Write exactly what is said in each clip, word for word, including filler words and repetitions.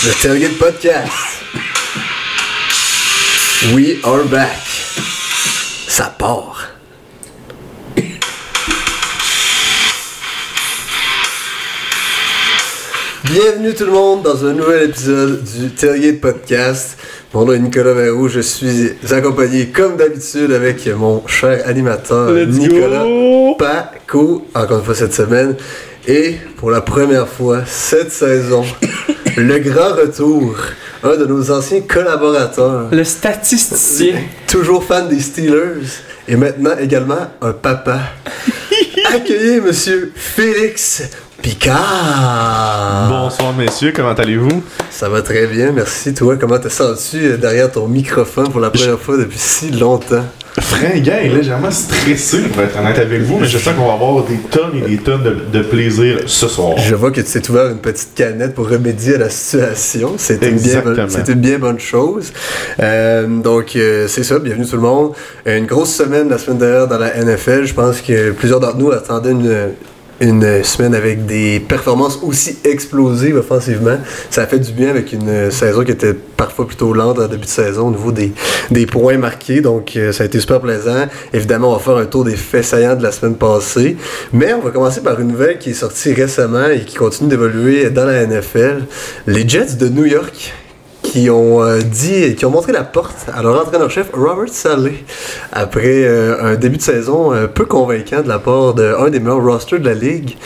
Le Tailgate Podcast. We are back. Ça part. Bienvenue tout le monde dans un nouvel épisode du Tailgate Podcast. Mon nom est Nicolas Verroux, je suis accompagné comme d'habitude avec mon cher animateur Let's Nicolas go! Paco, encore une fois cette semaine. Et pour la première fois cette saison, le grand retour, un de nos anciens collaborateurs, Le statisticien. toujours fan des Steelers, et maintenant également un papa. Accueillez Monsieur Félix Picard. Bonsoir messieurs, comment allez-vous? Ça va très bien, merci. Toi, comment t'as senti derrière ton microphone pour la première fois depuis si longtemps? Fringant et légèrement stressé pour être honnête avec vous, mais j'espère qu'on va avoir des tonnes et des tonnes de, de plaisir ce soir. Je vois que tu t'es ouvert une petite canette pour remédier à la situation. C'est une bien bonne, c'est une bien bonne chose. Euh, donc, euh, c'est ça. Bienvenue tout le monde. Une grosse semaine la semaine dernière dans la N F L. Je pense que plusieurs d'entre nous attendaient une... une semaine avec des performances aussi explosives offensivement. Ça a fait du bien avec une saison qui était parfois plutôt lente en début de saison au niveau des, des points marqués. Donc, euh, ça a été super plaisant. Évidemment, on va faire un tour des faits saillants de la semaine passée. Mais on va commencer par une nouvelle qui est sortie récemment et qui continue d'évoluer dans la N F L. Les Jets de New York qui ont euh, dit, qui ont montré la porte à leur entraîneur-chef Robert Saleh après euh, un début de saison euh, peu convaincant de la part d'un des meilleurs rosters de la ligue.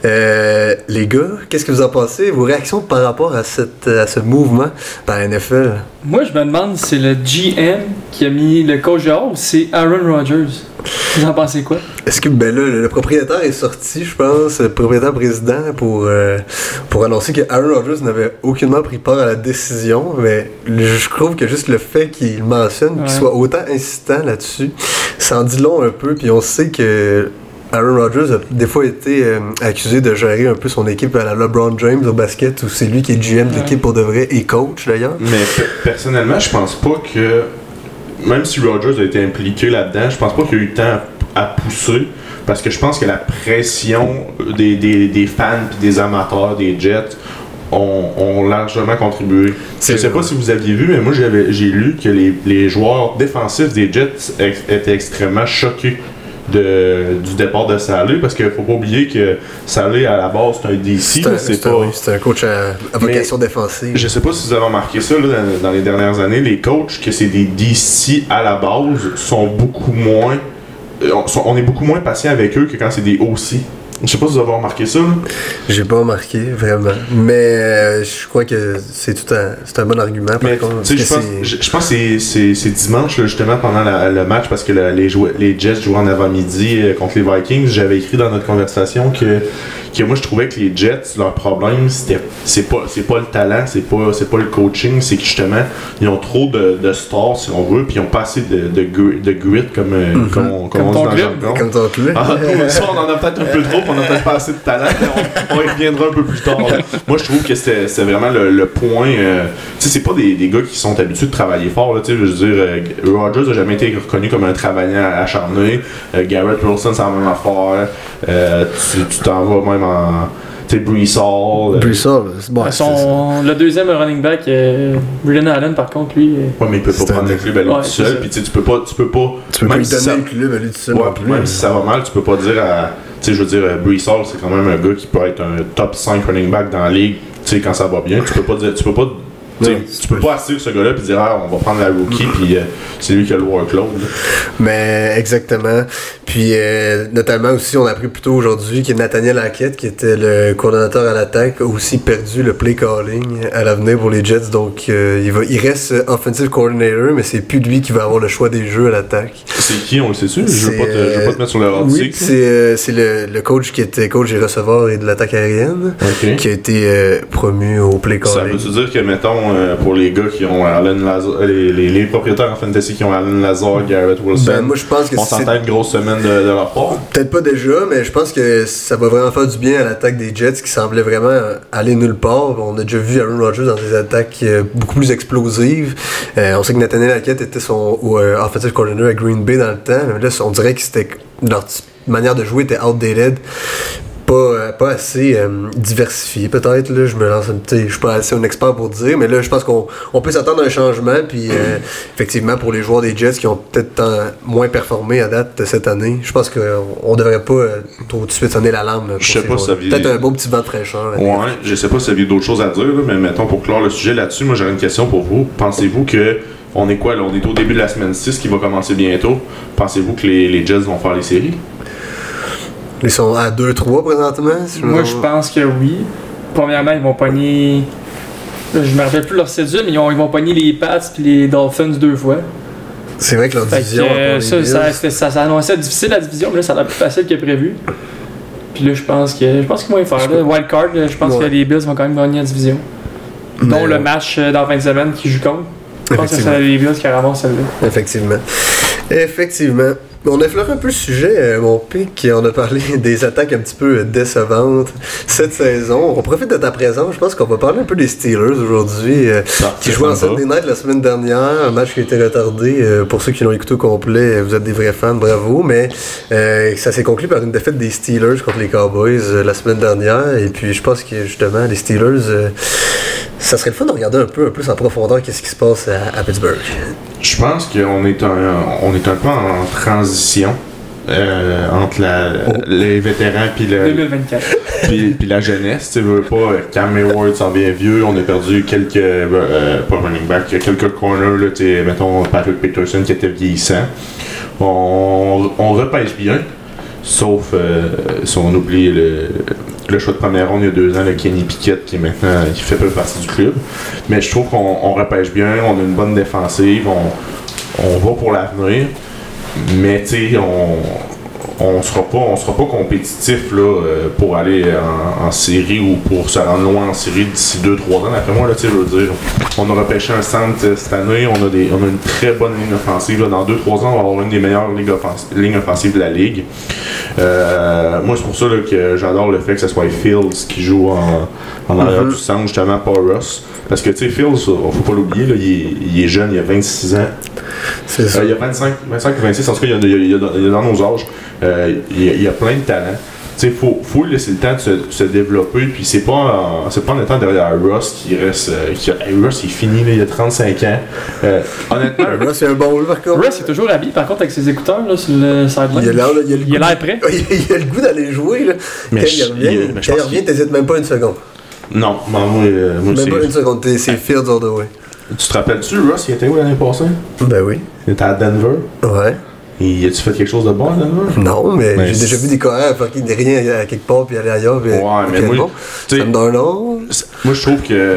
Euh, les gars, qu'est-ce que vous en pensez? Vos réactions par rapport à, cette, à ce mouvement dans la N F L? Moi, je me demande si c'est le G M qui a mis le coach dehors ou c'est Aaron Rodgers. Vous en pensez quoi? Est-ce que, ben là, le, le propriétaire est sorti, je pense, le propriétaire président, pour, euh, pour annoncer que Aaron Rodgers n'avait aucunement pris part à la décision, mais le, je trouve que juste le fait qu'il mentionne, ouais. qu'il soit autant insistant là-dessus, ça en dit long un peu, puis on sait que Aaron Rodgers a des fois été euh, accusé de gérer un peu son équipe à la LeBron James au basket, où c'est lui qui est G M de l'équipe pour de vrai et coach d'ailleurs. Mais p- personnellement, je pense pas que, même si Rodgers a été impliqué là-dedans, je pense pas qu'il y a eu le temps à, à pousser, parce que je pense que la pression des, des, des fans et des amateurs des Jets ont, ont largement contribué. C'est je sais vrai. Pas si vous aviez vu, mais moi j'avais, j'ai lu que les, les joueurs défensifs des Jets ex- étaient extrêmement choqués De, du départ de Saleh, parce qu'il faut pas oublier que Saleh à la base c'est un D C, c'est un, c'est, c'est, pas... un, oui, c'est un coach à, à vocation mais défensive. Je sais pas si vous avez remarqué ça là, dans, dans les dernières années, les coachs que c'est des D C à la base sont beaucoup moins on, sont, on est beaucoup moins patient avec eux que quand c'est des O C. Je sais pas si vous avez remarqué ça. Là. J'ai pas remarqué, vraiment. Mais euh, je crois que c'est tout un, c'est un bon argument. Par mais, contre, je pense, je, je pense que c'est, c'est, c'est dimanche, là, justement, pendant la, le match, parce que la, les, jou- les Jets jouaient en avant-midi euh, contre les Vikings. J'avais écrit dans notre conversation que, que moi, je trouvais que les Jets, leur problème, c'était, c'est, pas, c'est pas le talent, c'est pas, c'est pas le coaching, c'est que, justement, ils ont trop de, de stars, si on veut, puis ils ont pas assez de, de, gr- de grit, comme, mm-hmm. comme on, comme comme on dit dans le jargon. Comme ton club. Ah, ça, on en a peut-être un peu trop, on n'a peut-être pas assez de talent, on, on y reviendra un peu plus tard. Là. Moi, je trouve que c'était, c'était vraiment le, le point. Euh, tu sais, c'est pas des, des gars qui sont habitués de travailler fort. Là, je veux dire, euh, Rodgers n'a jamais été reconnu comme un travaillant acharné. Euh, Garrett Wilson, c'est la même affaire. Euh, tu, tu t'en vas même en. Tu sais, Breece Hall. Euh, Breece Hall, c'est bon. Son, le deuxième running back, euh, Braden Allen, par contre, lui. Euh... Ouais, mais il peut pas c'est prendre un... le club à lui ouais, tout seul. Puis tu peux pas. Tu peux pas. Tu peux pas lui donner le club à lui tout seul. Ouais, non plus, même si ça va mal, tu peux pas dire à. Tu sais, je veux dire, Breece Hall, c'est quand même un gars qui peut être un top cinq running back dans la ligue, tu sais, quand ça va bien. Tu peux pas dire. Tu peux pas. Ouais, tu peux pas assurer ce gars-là et dire ah, on va prendre la rookie puis euh, c'est lui qui a le workload. Là. Mais exactement. Puis euh, notamment aussi, on a appris plus tôt aujourd'hui que Nathaniel Hackett, qui était le coordonnateur à l'attaque, a aussi perdu le play calling à l'avenir pour les Jets. Donc euh, il, va, il reste offensive coordinator, mais c'est plus lui qui va avoir le choix des jeux à l'attaque. C'est qui, on le sait-tu? Je veux pas te, je veux pas te mettre sur le hot oui, c'est, euh, c'est le, le coach qui était coach des receveurs et de l'attaque aérienne, okay. qui a été euh, promu au play calling. Ça veut-tu dire que, mettons, pour les gars qui ont Allen Lazard, les, les, les propriétaires en fantasy qui ont Allen Lazard, Garrett Wilson, ben, moi, je pense que on s'entend une grosse semaine de, de leur part? Peut-être pas déjà, mais je pense que ça va vraiment faire du bien à l'attaque des Jets qui semblait vraiment aller nulle part. On a déjà vu Aaron Rodgers dans des attaques beaucoup plus explosives. Euh, on sait que Nathaniel Hackett était son euh, offensive coordinator à Green Bay dans le temps, mais là, on dirait que c'était leur manière de jouer était outdated. pas, pas assez euh, diversifié, peut-être. Là, je me lance un petit. Je suis pas assez un expert pour dire, mais là, je pense qu'on on peut s'attendre à un changement. Puis, euh, effectivement, pour les joueurs des Jets qui ont peut-être tant, moins performé à date cette année, je pense qu'on devrait pas euh, tout de suite sonner l'alarme. Là, je sais pas si ça Peut-être un beau petit vent de fraîcheur. Ouais, je sais pas si vous avez d'autres choses à dire, là, mais mettons, pour clore le sujet là-dessus, moi, j'aurais une question pour vous. Pensez-vous que. On est quoi là? On est au début de la semaine six qui va commencer bientôt. Pensez-vous que les, les Jets vont faire les séries? Ils sont à deux trois présentement? Si je Moi, je pense que oui. Premièrement, ils vont pogner. Là, je me rappelle plus leur cédule, mais ils, ont, ils vont pogner les Pats et les Dolphins deux fois. C'est vrai que leur fait division. Que, euh, ça, ça, ça, ça, ça annonçait difficile la division, mais là, ça a l'air plus facile que prévu. Puis là, je pense que je pense qu'ils vont y faire. Là, wild card, là, je pense ouais. que les Bills vont quand même gagner la division. Mais dont le match dans la fin de semaine qui joue contre. Je pense que c'est les Bills qui ramassent celle-là. Effectivement. Effectivement. On effleure un peu le sujet, euh, mon pic. On a parlé des attaques un petit peu décevantes cette saison. On profite de ta présence. Je pense qu'on va parler un peu des Steelers aujourd'hui, euh, qui jouaient en Sunday Night la semaine dernière. Un match qui a été retardé. Euh, pour ceux qui l'ont écouté au complet, vous êtes des vrais fans, bravo. Mais euh, ça s'est conclu par une défaite des Steelers contre les Cowboys euh, la semaine dernière. Et puis je pense que justement, les Steelers, euh, ça serait le fun de regarder un peu un plus en profondeur qu'est-ce qui se passe à, à Pittsburgh. Je pense qu'on est un, on est un peu en transition euh, entre la, oh. les vétérans puis le deux mille vingt-quatre puis, puis la jeunesse. Tu veux pas, Cam Hayward s'en vient vieux, on a perdu quelques euh, pas running back, quelques corners là, mettons Patrick Peterson qui était vieillissant. On, on repêche bien, sauf euh, si on oublie le le choix de première ronde il y a deux ans, le Kenny Pickett qui est maintenant qui fait peu partie du club. Mais je trouve qu'on on repêche bien, on a une bonne défensive, on, on va pour l'avenir. Mais tu sais, on on sera pas on sera pas compétitif là, pour aller en, en série ou pour se rendre loin en série d'ici deux trois ans. D'après moi, là, tu sais, je veux dire, on a repêché un centre cette année, on a des on a une très bonne ligne offensive. Là. Dans deux trois ans, on va avoir une des meilleures lignes offensives, lignes offensives de la ligue. Euh, moi, c'est pour ça là, que j'adore le fait que ce soit Fields qui joue en, en arrière mm-hmm. du centre, justement, pas Russ. Parce que, tu sais, Fields, faut pas l'oublier, là, il, est, il est jeune, il a vingt-six ans. C'est ça. Euh, il a vingt-cinq, vingt-cinq ou vingt-six, en tout cas, il y a, il y a, il y a, il y a dans nos âges. Euh, il, y a, il y a plein de talents. Tu sais, faut, faut laisser le temps de se, de se développer, puis c'est pas, en, c'est pas en étant derrière Russ qui reste. Euh, qui a, hey, Russ, il est fini, là, il a trente-cinq ans. Euh, honnêtement. Russ, c'est un bon par contre. Russ, il est toujours habillé, par contre, avec ses écouteurs, là, sur le sideline. Il a l'air, là, il a le il a l'air prêt. Il a le goût d'aller jouer, là. Mais quand je, il revient, il, mais quand il revient, t'hésites même pas une seconde. Non, moi, moi, moi même c'est... pas une seconde, c'est Fields all the way. Tu te rappelles-tu, Russ, il était où l'année passée? Ben oui. Il était à Denver. Ouais. Et as-tu fait quelque chose de bon à Denver? Non, mais, mais j'ai c'est... déjà vu des coureurs faire qu'il n'y ait rien à quelque part puis aller ailleurs. Puis, ouais, mais moi, bon. Ça me donne non. Moi, je trouve que,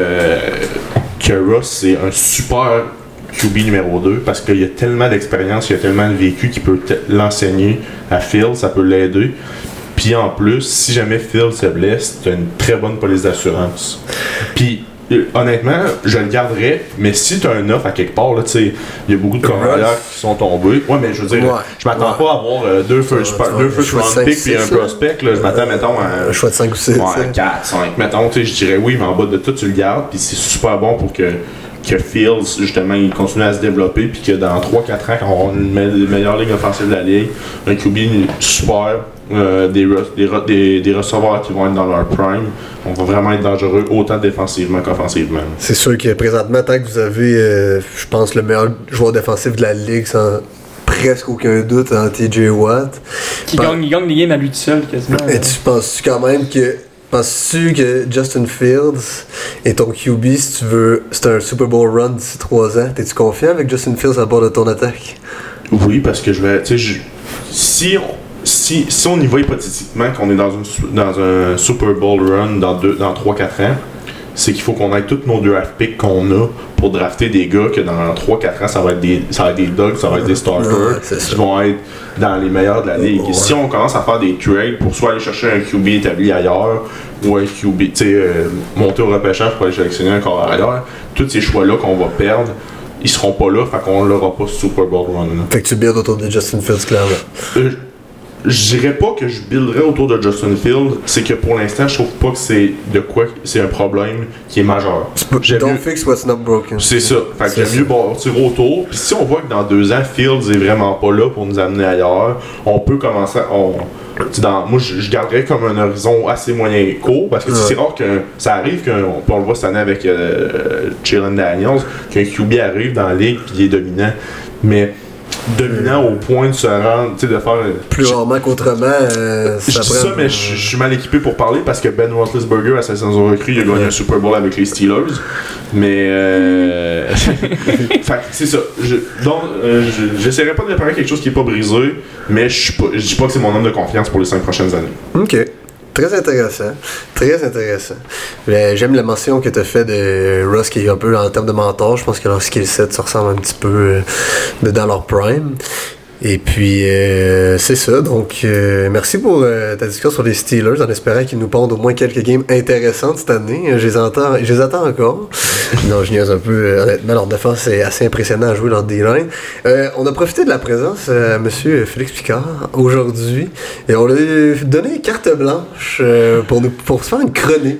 que Russ, c'est un super Q B numéro deux parce qu'il a tellement d'expérience, il a tellement de vécu qu'il peut t- l'enseigner à Phil, ça peut l'aider. Puis en plus, si jamais Phil se blesse, tu as une très bonne police d'assurance. Puis honnêtement, je le garderais, mais si tu as un offre à quelque part, il y a beaucoup de carrières qui sont tombés. Ouais, mais je veux dire, ouais, je m'attends ouais. pas à avoir euh, deux first, ouais, deux first round picks et un prospect. Là, je m'attends, mettons, à un choix de cinq ou six. Ouais, quatre, cinq, mettons. Je dirais oui, mais en bas de tout, tu le gardes. Puis c'est super bon pour que, que Fields, justement, il continue à se développer. Puis que dans trois quatre ans, quand on a une me- meilleure ligne offensive de la ligue, un Q B super. Euh, des, des, des, des receveurs qui vont être dans leur prime, on va vraiment être dangereux autant défensivement qu'offensivement. C'est sûr que présentement, tant que vous avez, euh, je pense, le meilleur joueur défensif de la ligue, sans presque aucun doute, en T J Watt. Qui Par... gagne, il gagne les games à lui tout seul, quasiment. Et tu penses-tu quand même que. Penses-tu que Justin Fields est ton Q B si tu veux. C'est un Super Bowl run d'ici trois ans? T'es-tu confiant avec Justin Fields à bord de ton attaque? Oui, parce que je vais. Tu sais, si on. Si, si on y va hypothétiquement qu'on est dans, une, dans un Super Bowl run dans, deux, dans trois quatre ans, c'est qu'il faut qu'on ait tous nos draft picks qu'on a pour drafter des gars que dans trois quatre ans, ça va être des, ça va être des dogs, ça va être des starters ouais, qui vont être dans les meilleurs de la ligue. Ouais. Si on commence à faire des trades pour soit aller chercher un Q B établi ailleurs ou un Q B, tu sais, euh, monter au repêchage pour aller sélectionner un corps ailleurs, tous ces choix-là qu'on va perdre, ils seront pas là, fait qu'on l'aura pas Super Bowl run. Là. Fait que tu builds autour de Justin Fields, clairement. Euh, je dirais pas que je builderais autour de Justin Fields, c'est que pour l'instant, je trouve pas que c'est de quoi c'est un problème qui est majeur. Don't mieux... fix what's not broken. C'est ça. Fait que j'aime mieux bâtir autour. Puis si on voit que dans deux ans, Fields est vraiment pas là pour nous amener ailleurs, on peut commencer à... On... Dans, moi, je, je garderais comme un horizon assez moyen court parce que ouais. c'est rare que ça arrive qu'on on le voit cette année avec euh, Jalen Daniels, qu'un Q B arrive dans la ligue et il est dominant. Mais dominant au point de se rendre, tu sais, de faire... Plus rarement qu'autrement, euh, je dis ça, mais je, je suis mal équipé pour parler parce que Ben Roethlisberger, à sa saison recrue, il a gagné un Super Bowl avec les Steelers. Mais... Euh... fait c'est ça. Je, donc, euh, je, j'essaierai pas de réparer quelque chose qui est pas brisé, mais je ne dis pas que c'est mon homme de confiance pour les cinq prochaines années. OK. Très intéressant. Très intéressant. J'aime la mention que tu as fait de Russ qui est un peu en termes de mentor. Je pense que leur skill set ça ressemble un petit peu de dans leur prime. Et puis, euh, c'est ça. Donc, euh, merci pour euh, ta discussion sur les Steelers, en espérant qu'ils nous pondent au moins quelques games intéressantes cette année. Je les entends, je les attends encore. Non, je niaise un peu. Euh, honnêtement, leur défense est assez impressionnant à jouer, leur D-line. Euh, on a profité de la présence de M. Félix Picard aujourd'hui et on lui a donné carte blanche euh, pour, nous, pour se faire une chronique.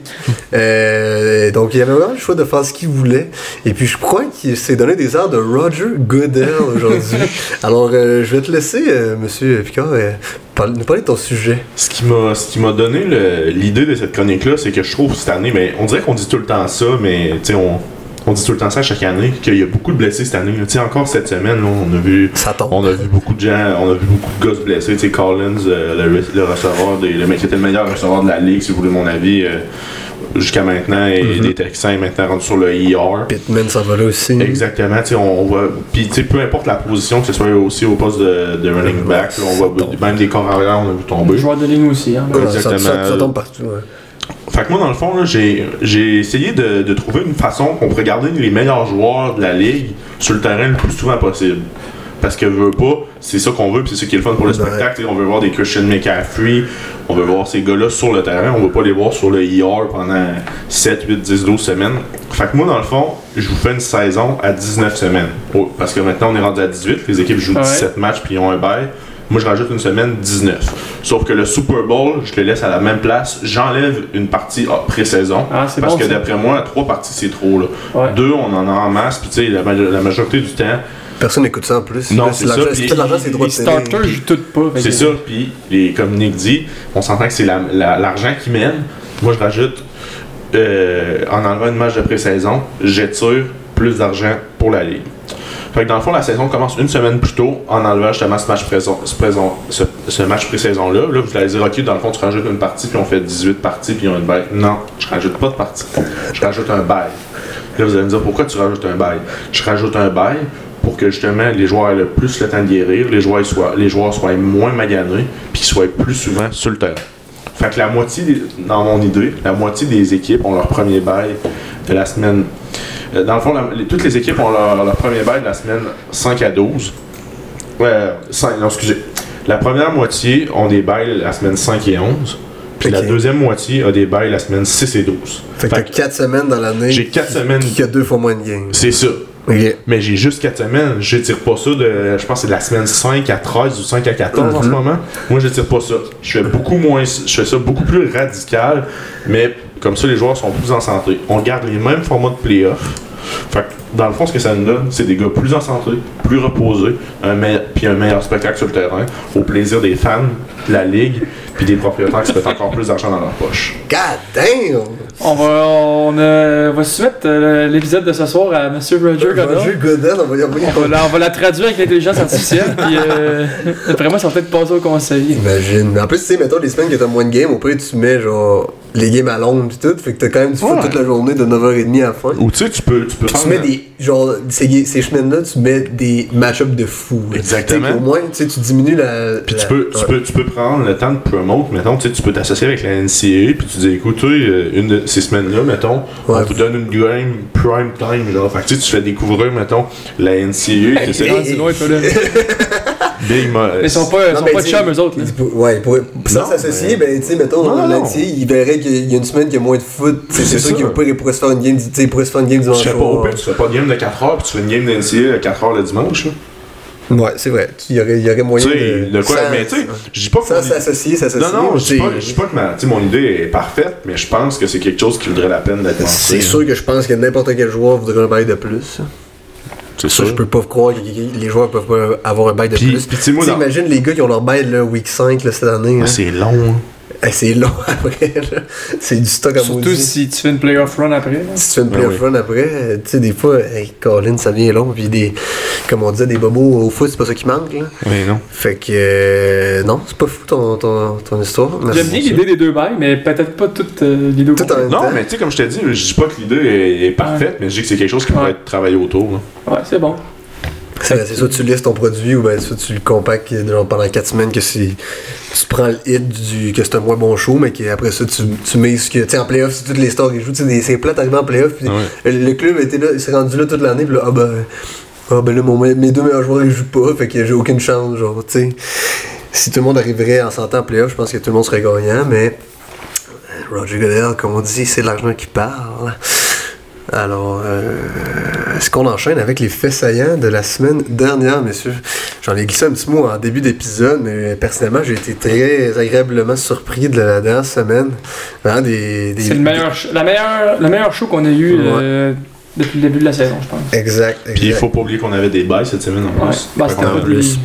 Euh, donc, il avait vraiment le choix de faire ce qu'il voulait. Et puis, je crois qu'il s'est donné des heures de Roger Goodell aujourd'hui. Alors, euh, je vais te laisser, euh, M. Picard, euh, parler, nous parler de ton sujet. Ce qui m'a, ce qui m'a donné le, l'idée de cette chronique-là, c'est que je trouve cette année, mais on dirait qu'on dit tout le temps ça, mais tu sais, on, on dit tout le temps ça chaque année, qu'il y a beaucoup de blessés cette année. Tu sais, encore cette semaine, là, on a vu, on a vu beaucoup de gens, on a vu beaucoup de gars se blesser. Tu sais, Collins, euh, le, le receveur, des, le mec qui était le meilleur receveur de la ligue, si vous voulez mon avis. Euh, jusqu'à maintenant, et mm-hmm. des Texans maintenant rendus sur le I R. Pittman s'en va là aussi. Exactement, tu sais, on, on voit. Puis, tu sais, peu importe la position, que ce soit aussi au poste de, de running back, là, on voit même des corps arrière, on a vu tomber. Le joueur de ligne aussi, hein. Ouais, exactement. Ça, ça, ça tombe partout, ouais. Fait que moi, dans le fond, là, j'ai, j'ai essayé de, de trouver une façon qu'on pourrait garder les meilleurs joueurs de la ligue sur le terrain le plus souvent possible. Parce que veut pas, c'est ça qu'on veut, puis c'est ça qui est le fun pour le spectacle. Ouais. On veut voir des Christian McCaffrey, on veut voir ces gars-là sur le terrain, on veut pas les voir sur le I R pendant sept, huit, dix, douze semaines. Fait que moi, dans le fond, je vous fais une saison à dix-neuf semaines. Oh, parce que maintenant, on est rendu à dix-huit, les équipes jouent ouais. dix-sept matchs puis ils ont un bail. Moi, je rajoute une semaine dix-neuf. Sauf que le Super Bowl, je le laisse à la même place. J'enlève une partie ah, pré-saison. Ah, c'est parce bon, que ça. D'après moi, trois parties, c'est trop. Là. Ouais. Deux, on en a en masse. Puis tu sais, la, la majorité du temps... Personne n'écoute ça en plus. Non, c'est, c'est ça. Puis, c'est l'argent, c'est droit de télé. Les starters jouent tout pas. C'est ça. Puis, les, comme Nick dit, on s'entend que c'est la, la, l'argent qui mène. Moi, je rajoute, euh, en enlevant une match de pré-saison, j'étire plus d'argent pour la ligue. Fait que dans le fond, la saison commence une semaine plus tôt en enlevant justement ce match, pré-saison, ce, ce match pré-saison-là. Là, vous allez dire, ok, dans le fond, tu rajoutes une partie, puis on fait dix-huit parties, puis on a une bail. Non, je rajoute pas de partie. Je rajoute un bail. Là, vous allez me dire, pourquoi tu rajoutes un bail? Je rajoute un bail pour que justement les joueurs aient le plus le temps de guérir, les joueurs soient, les joueurs soient moins maganés, puis qu'ils soient plus souvent sur le terrain. Fait que la moitié, des, dans mon idée, la moitié des équipes ont leur premier bail de la semaine. Euh, dans le fond, la, les, toutes les équipes ont leur, leur premier bail de la semaine cinq à douze. Ouais, cinq, non, excusez. La première moitié ont des bails la semaine cinq et onze. Puis okay. La deuxième moitié a des bails la semaine six et douze. Fait que t'as quatre semaines dans l'année. J'ai quatre semaines. Qui a deux fois moins de games. C'est ça. Okay. Mais j'ai juste quatre semaines. Je tire pas ça de. Je pense que c'est de la semaine cinq à treize ou cinq à quatorze mm-hmm. en ce moment. Moi, je tire pas ça. Je fais beaucoup moins. Je fais ça beaucoup plus radical. Mais comme ça, les joueurs sont plus en santé. On garde les mêmes formats de playoff. Fait que, dans le fond, ce que ça nous donne, c'est des gars plus en santé, plus reposés, un me- puis un meilleur spectacle sur le terrain, au plaisir des fans, de la ligue, puis des propriétaires qui se mettent encore plus d'argent dans leur poche. God damn! On va, on, euh, va soumettre euh, l'épisode de ce soir à M. Roger Goodell. Roger Goodell, on va y envoyer. On, on va la traduire avec l'intelligence artificielle, puis euh, après moi, ça va peut-être passer au conseil. Imagine. Mais en plus, tu sais, mettons, les semaines que t'as moins de games, au pire, tu mets genre les games à Londres pis tout, fait que t'as quand même du foot ouais. toute la journée de neuf heures trente à la fin. Ou tu sais, tu peux, tu peux tu mets des, genre, ces, ces semaines-là, tu mets des match-ups de fou. Exactement. Au moins, tu sais, tu diminues la... Puis la, tu, peux, ouais. tu, peux, tu peux prendre le temps de promote, mettons, tu sais, tu peux t'associer avec la N C A A, puis tu dis, écoute, une de ces semaines-là, mettons, ouais. on vous donne une game prime time, genre. Fait que tu sais, tu fais découvrir, mettons, la N C A A. Hey, c'est hey, loin, hey. Big mais ils sont pas, non, sont pas de chums, eux autres. Là. Ouais, pour, sans s'associer, mais... ben, tu sais, mettons, non, non. il verrait qu'il y a une semaine qu'il y a moins de foot. C'est, c'est sûr qu'il pourrait, pourrait se faire une game, tu sais, il pourrait se faire une game dimanche. Je sais pas, au pire, tu fais pas de game de quatre heures, puis tu fais une game d'N C A A à quatre heures le dimanche, là. Ouais, c'est vrai. Il y aurait, il y aurait moyen de... de quoi, sans, mais tu sais, je dis pas que... Sans s'associer, s'associer. Non, non, je dis pas, je dis pas que ma, mon idée est parfaite, mais je pense que c'est quelque chose qui vaudrait la peine d'être C'est pensé. sûr que je pense que n'importe quel joueur voudrait un bail de plus. C'est ça, sûr. Je peux pas croire que les joueurs peuvent pas avoir un bail de puis, plus. Puis, moi, imagine les gars qui ont leur bail le week cinq là, cette année. Ah, hein. C'est long, hein. Hey, c'est long après, là. C'est du stock à Surtout maudit. si tu fais une playoff run après. Là. Si tu fais une playoff run après, tu sais, des fois, hey, Colin, ça devient long. Puis des, comme on disait, des bobos au foot, c'est pas ça qui manque, là. Oui, non. Fait que, euh, non, c'est pas fou ton, ton, ton histoire. J'aime bien l'idée des deux bails, mais peut-être pas toutes euh, les deux. Tout en même non, temps. mais tu sais, comme je t'ai dit, je dis pas que l'idée est, est parfaite, ouais. mais je dis que c'est quelque chose qui ouais. pourrait être travaillé autour. Là. Ouais, c'est bon. C'est, c'est soit tu listes ton produit ou ben soit tu le compactes pendant quatre semaines que c'est, tu prends le hit du que c'est un moins bon show mais qu'après ça tu, tu mises que tu sais en playoff c'est toutes les stars qui jouent c'est plate arrivé en playoff puis ouais. le club était là il s'est rendu là toute l'année puis là ah ben ah ben là mon, mes deux meilleurs joueurs ils jouent pas fait que j'ai aucune chance genre tu sais si tout le monde arriverait en s'entendant en playoff je pense que tout le monde serait gagnant mais Roger Goodell comme on dit c'est l'argent qui parle. Alors, euh, est-ce qu'on enchaîne avec les faits saillants de la semaine dernière, messieurs? J'en ai glissé un petit mot en début d'épisode, mais personnellement, j'ai été très agréablement surpris de la dernière semaine. Vraiment des, des, C'est le meilleur, des... la meilleure, le meilleur show qu'on a eu ouais. euh, depuis le début de la saison, je pense. Exact, exact. Puis il faut pas oublier qu'on avait des bails cette semaine en plus. Ouais. Bah, c'était en plus.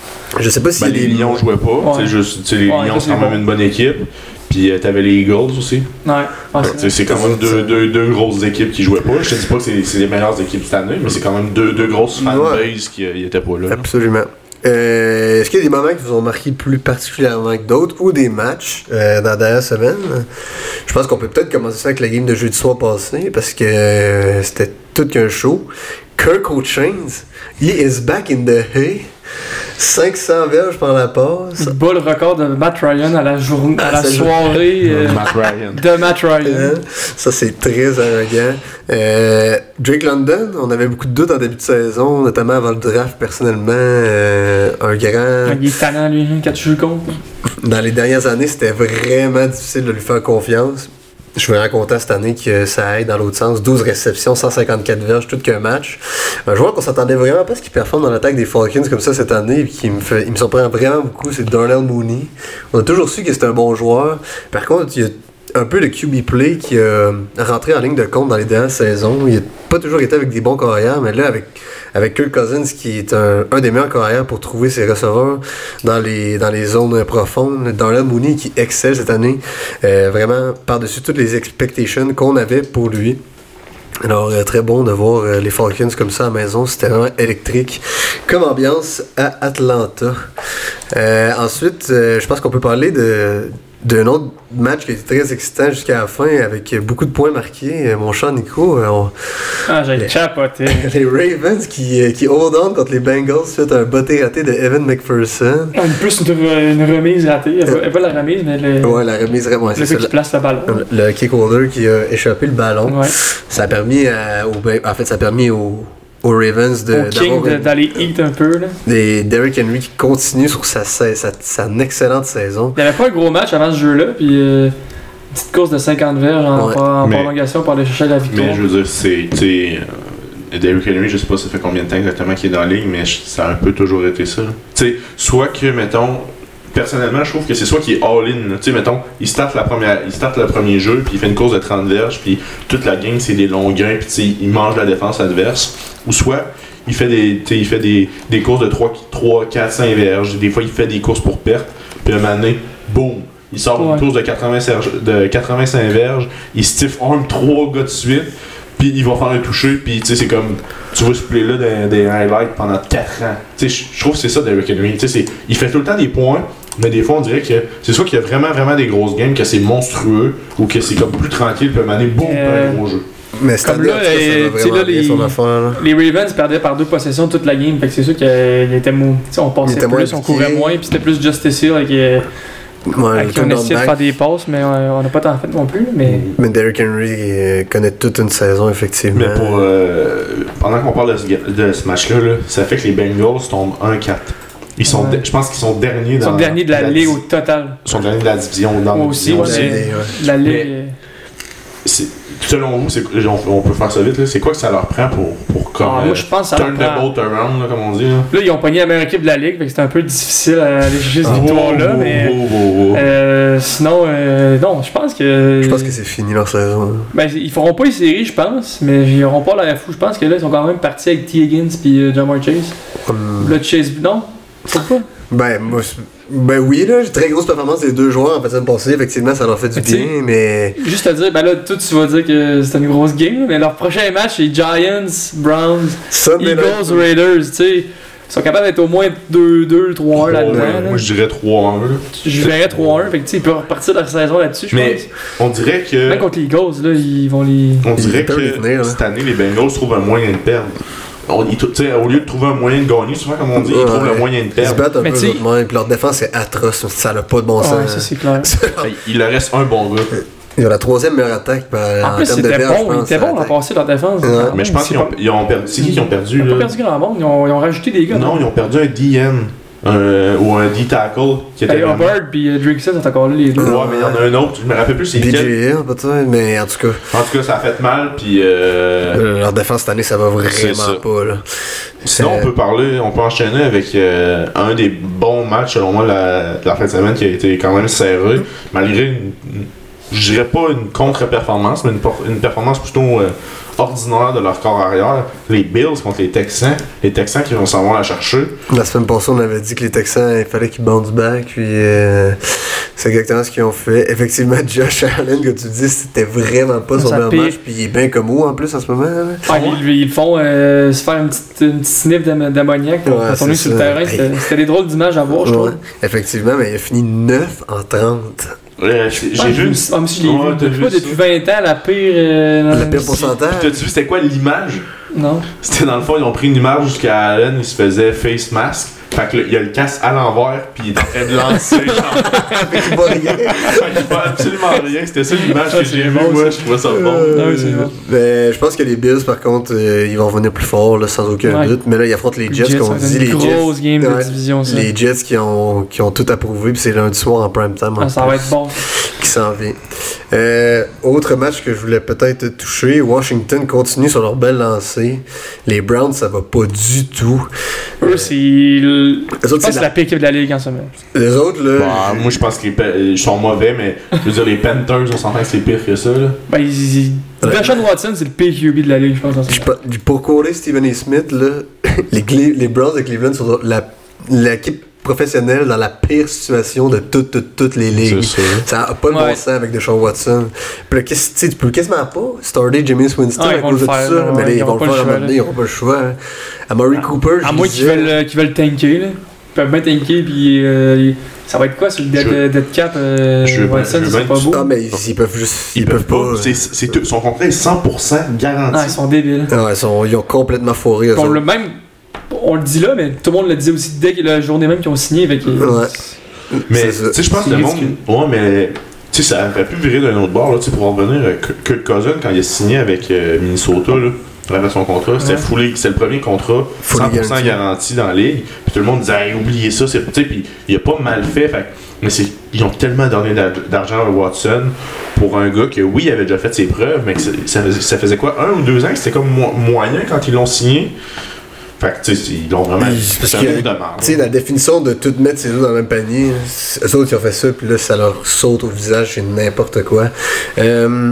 Je sais pas si ben, les des... Lions jouaient pas. Ouais. Juste, les ouais, Lions, c'est quand même bon. Une bonne équipe. Puis euh, t'avais les Eagles aussi. Ouais. Ah, c'est, c'est quand même deux, deux, deux grosses équipes qui jouaient pas. Je te dis pas que c'est, c'est les meilleures équipes cette année, mais c'est quand même deux, deux grosses fanbases ouais. qui euh, étaient pas là. Absolument. Euh, est-ce qu'il y a des moments qui vous ont marqué plus particulièrement que d'autres ou des matchs euh, dans la dernière semaine? Je pense qu'on peut peut-être commencer ça avec la game de jeudi soir passé parce que euh, c'était tout qu'un show. Kirk O'Chains, he is back in the hay. cinq cents verges par la passe. Il bat le record de Matt Ryan à la, journée, à la soirée euh, Matt Ryan. de Matt Ryan. Euh, ça, c'est très arrogant. Euh, Drake London, on avait beaucoup de doutes en début de saison, notamment avant le draft, personnellement. Euh, un grand... Il est talent, lui, quand tu joues contre. Dans les dernières années, c'était vraiment difficile de lui faire confiance. Je suis vraiment content cette année que ça aille dans l'autre sens. douze réceptions, cent cinquante-quatre verges, tout qu'un match. Un joueur qu'on s'attendait vraiment pas à ce qu'il performe dans l'attaque des Falcons comme ça cette année et qui me fait, il me surprend vraiment beaucoup, c'est Darnell Mooney. On a toujours su que c'était un bon joueur. Par contre, il y a un peu de Q B play qui a rentré en ligne de compte dans les dernières saisons. Il n'a pas toujours été avec des bons carrières, mais là, avec, avec Kirk Cousins, qui est un, un des meilleurs carrières pour trouver ses receveurs dans les, dans les zones profondes, Darnell Mooney qui excelle cette année, euh, vraiment par-dessus toutes les expectations qu'on avait pour lui. Alors, euh, très bon de voir euh, les Falcons comme ça à la maison. C'était vraiment électrique comme ambiance à Atlanta. Euh, ensuite, euh, je pense qu'on peut parler de... d'un autre match qui a été très excitant jusqu'à la fin avec beaucoup de points marqués. Mon cher Nico, on... ah, j'ai les... chapoté. Les Ravens qui, qui hold on contre les Bengals suite à un botté raté de Evan McPherson. Ah, une plus une, une remise ratée. Elle euh... pas la remise, mais le. Ouais, la remise vraiment. Le fait qui place le ballon. Le, le kick holder qui a échappé le ballon. Ouais. Ça a permis à, au, en fait, ça a permis au aux Ravens de, au King de, d'aller hit un peu là. Des Derrick Henry qui continue sur sa, sa, sa, sa excellente saison. Il n'y avait pas un gros match avant ce jeu-là, puis euh, une petite course de cinquante verges en, ouais. en mais, prolongation pour aller chercher la victoire. Mais je veux dire, c'est, tu sais, euh, Derrick Henry, je sais pas ça fait combien de temps exactement qu'il est dans la ligue, mais ça a un peu toujours été ça. Tu sais, soit que, mettons, personnellement, je trouve que c'est soit qu'il est all-in. Tu sais, mettons, il start, la première, il start le premier jeu, puis il fait une course de trente verges, puis toute la game, c'est des longs gains, puis tu sais, il mange la défense adverse. Ou soit, il fait des, il fait des, des courses de trois, quatre, cinq verges. Des fois, il fait des courses pour perte. Puis un moment donné, boum, il sort ouais. une course de, quatre-vingt-cinq verges. Il stiff arm trois gars de suite. Puis il va faire un toucher. Puis tu sais, c'est comme, tu vois ce play-là des, des highlights pendant quatre ans. Tu sais, je trouve que c'est ça Derrick Henry. Tu sais, il fait tout le temps des points. Mais des fois, on dirait que c'est soit qu'il y a vraiment, vraiment des grosses games, que c'est monstrueux, ou que c'est comme plus tranquille. Puis un moment donné, boum, euh... un gros jeu. Mais comme là, euh, là, les, son affaire, là. les Ravens perdaient par deux possessions toute la game, fait que c'est sûr qu'il était mou. On passait était plus, on courait moins, puis c'était plus Justice Hill avec, euh, ouais, avec on essayait de faire des passes, mais euh, on n'a pas tant fait non plus. Mais, mais Derrick Henry euh, connaît toute une saison, effectivement. Mais pour euh, pendant qu'on parle de ce, de ce match-là, là, ça fait que les Bengals tombent un quatre. Ils sont ouais. de, je pense qu'ils sont derniers dans Ils sont derniers de la, la ligue au total. Ils sont derniers de la division dans Moi aussi, division ouais, aussi. Ouais. La ligue. c'est, selon vous, c'est, on, on peut faire ça vite, là, c'est quoi que ça leur prend pour, pour comme, ah, moi, je pense que ça turn leur prend... the boat around, là, comme on dit? Là, là ils ont pogné la meilleure équipe de la ligue, fait que c'était un peu difficile à aller chercher cette ah, victoire-là, oh, mais oh, oh, oh. Euh, sinon, euh, non, je pense que... Je pense que c'est fini leur saison. Ben, ils feront pas les séries, je pense, mais ils n'auront pas la fou. Je pense que là, ils sont quand même partis avec T. Higgins et euh, Jamar Chase. Hum. Là, Chase, non? C'est pas? Ben, moi, ben oui, là, très grosse performance des deux joueurs en fait, ça me passait. Effectivement, ça leur fait du bien, mais. Juste à dire, ben là, toi, tu vas dire que c'est une grosse game, mais leur prochain match, c'est Giants, Browns, Sunday Eagles, night. Raiders, tu sais. Ils sont capables d'être au moins deux deux, trois un là-dedans. Ouais, là. Moi, je dirais trois un. Je dirais trois un, fait que tu sais, ils peuvent repartir leur saison là-dessus, je mais pense. On dirait que. Même contre les Eagles, là, ils vont les. On dirait que venir, cette année, les Bengals trouvent un moyen de perdre. On, ils, au lieu de trouver un moyen de gagner, souvent comme on dit, ouais, ils trouvent le moyen de perdre. Ils se battent un mais peu d'autres, puis leur défense est atroce, ça n'a pas de bon sens. Ouais, ça c'est clair. Il leur reste un bon gars. Ils ont la troisième meilleure attaque ben, en, en plus, termes de verge, bon, ils étaient bons à passer leur défense. Ouais. Mais je pense qu'ils ont, ils ont perdu. C'est qui qui ont perdu? Ils n'ont pas perdu grand monde, ils ont, ils ont rajouté des gars. Non, non, ils ont perdu un D N. Euh, ou un D-tackle qui était. Hey, Hubbard puis uh, Drake sont encore là les deux. Ouais, ouais, mais il y en a un autre, je me rappelle plus c'est lequel. B J Hill peut-être, mais en tout cas. En tout cas, ça a fait mal, puis. Euh... Euh, leur défense cette année, ça va vraiment pas, là. Sinon, on peut parler, on peut enchaîner avec euh, un des bons matchs, selon moi, la, la fin de semaine qui a été quand même serré, malgré une. Je dirais pas une contre-performance, mais une, une performance plutôt euh, ordinaire de leur corps arrière. Les Bills contre les Texans. Les Texans qui vont s'en vont la chercher. La semaine passée, on avait dit que les Texans, il fallait qu'ils bounce back. Puis euh, c'est exactement ce qu'ils ont fait. Effectivement, Josh Allen, que tu dis, c'était vraiment pas son meilleur match. Puis il est bien comme où en plus en ce moment. Là. Ah, ils, ils font euh, se faire une petite, une petite sniff d'ammoniaque pour ouais, tourner sur le terrain. C'était, hey. c'était des drôles d'images à voir, je trouve. Ouais, effectivement, mais il a fini neuf en trente. Ouais, j'ai, j'ai vu. Ah, mais je l'ai ouais, vu. Depuis, depuis vingt ans, la pire. Euh, le pire pourcentage. T'as-tu vu, c'était quoi l'image? Non. C'était dans le fond, ils ont pris une image jusqu'à Allen, il se faisait face mask. Fait que là, il y a le casque à l'envers, puis il est en train de lancer. Il voit rien. Il voit absolument rien. C'était ça l'image que j'ai vue, moi. Je trouvais ça bon. Euh, ah oui, c'est bon. Mais je pense que les Bills, par contre, euh, ils vont revenir plus fort, là, sans aucun ouais. doute. Mais là, ils affrontent les Jets, Jets comme on dit. C'est une grosse game de division, ça. Les Jets qui ont, qui ont tout approuvé, puis c'est lundi soir en prime time. Ah, ça va être bon. Qui s'en vient. Euh, autre match que je voulais peut-être toucher, Washington continue sur leur belle lancée. Les Browns, ça va pas du tout. Eux, c'est. Le... Je pense que c'est la pire équipe de la Ligue en ce moment. Les autres, là. Bah, moi, je pense qu'ils sont mauvais, mais je veux dire, les Panthers, on s'entend que c'est pire que ça. Là. Ben, ils. ils... Deshaun Watson, c'est le pire Q B de la Ligue, je pense. En ce moment. Pour coller Stephen A. Smith, là, les, Cle- les Browns de Cleveland sont la, l'équipe professionnelle dans la pire situation de toutes, toutes, toutes les ligues. Ça n'a pas de ouais. bon sens avec Deshaun Watson. Puis là, tu peux quasiment pas starter Jameis Winston ah, à cause de tout ça. Là, mais là, ils, ils vont le faire à un moment donné, ils n'auront pas le choix. Hein. Amari ah, Cooper, à moins qu'ils veulent, qu'ils veulent tanker, là. Ils peuvent bien tanker, puis euh, ça va être quoi sur le dead, je... dead cap euh, je Watson, c'est pas beau. Ah, mais ils, ils peuvent juste. Ils, ils peuvent, peuvent pas. pas. C'est, c'est tout, son contrat est cent pour cent garanti. Ah, ils sont débiles. Ah, ils, sont, ils ont complètement foiré. Bon, le même. On le dit là, mais tout le monde le disait aussi dès que la journée même qu'ils ont signé avec. Ouais. Mais tu sais, je pense que le monde. Ouais, mais tu sais, ça aurait pu virer d'un autre bord là, pour revenir. Kurt Cousin, quand il a signé avec euh, Minnesota, là, avec son contrat, c'était ouais. full, c'est le premier contrat cent pour cent garanti dans la ligue. Puis tout le monde disait, hey, oubliez ça, c'est. Tu sais, puis il a pas mal fait. fait mais c'est, ils ont tellement donné d'argent à Watson pour un gars que, oui, il avait déjà fait ses preuves, mais que ça, ça, faisait, ça faisait quoi, un ou deux ans que c'était comme mo- moyen quand ils l'ont signé. Fait que, tu sais, ils l'ont vraiment. C'est un mot de merde. Tu sais, la définition de tout mettre ses œufs dans le même panier, eux autres qui ont fait ça, puis là, ça leur saute au visage, c'est n'importe quoi. Euh.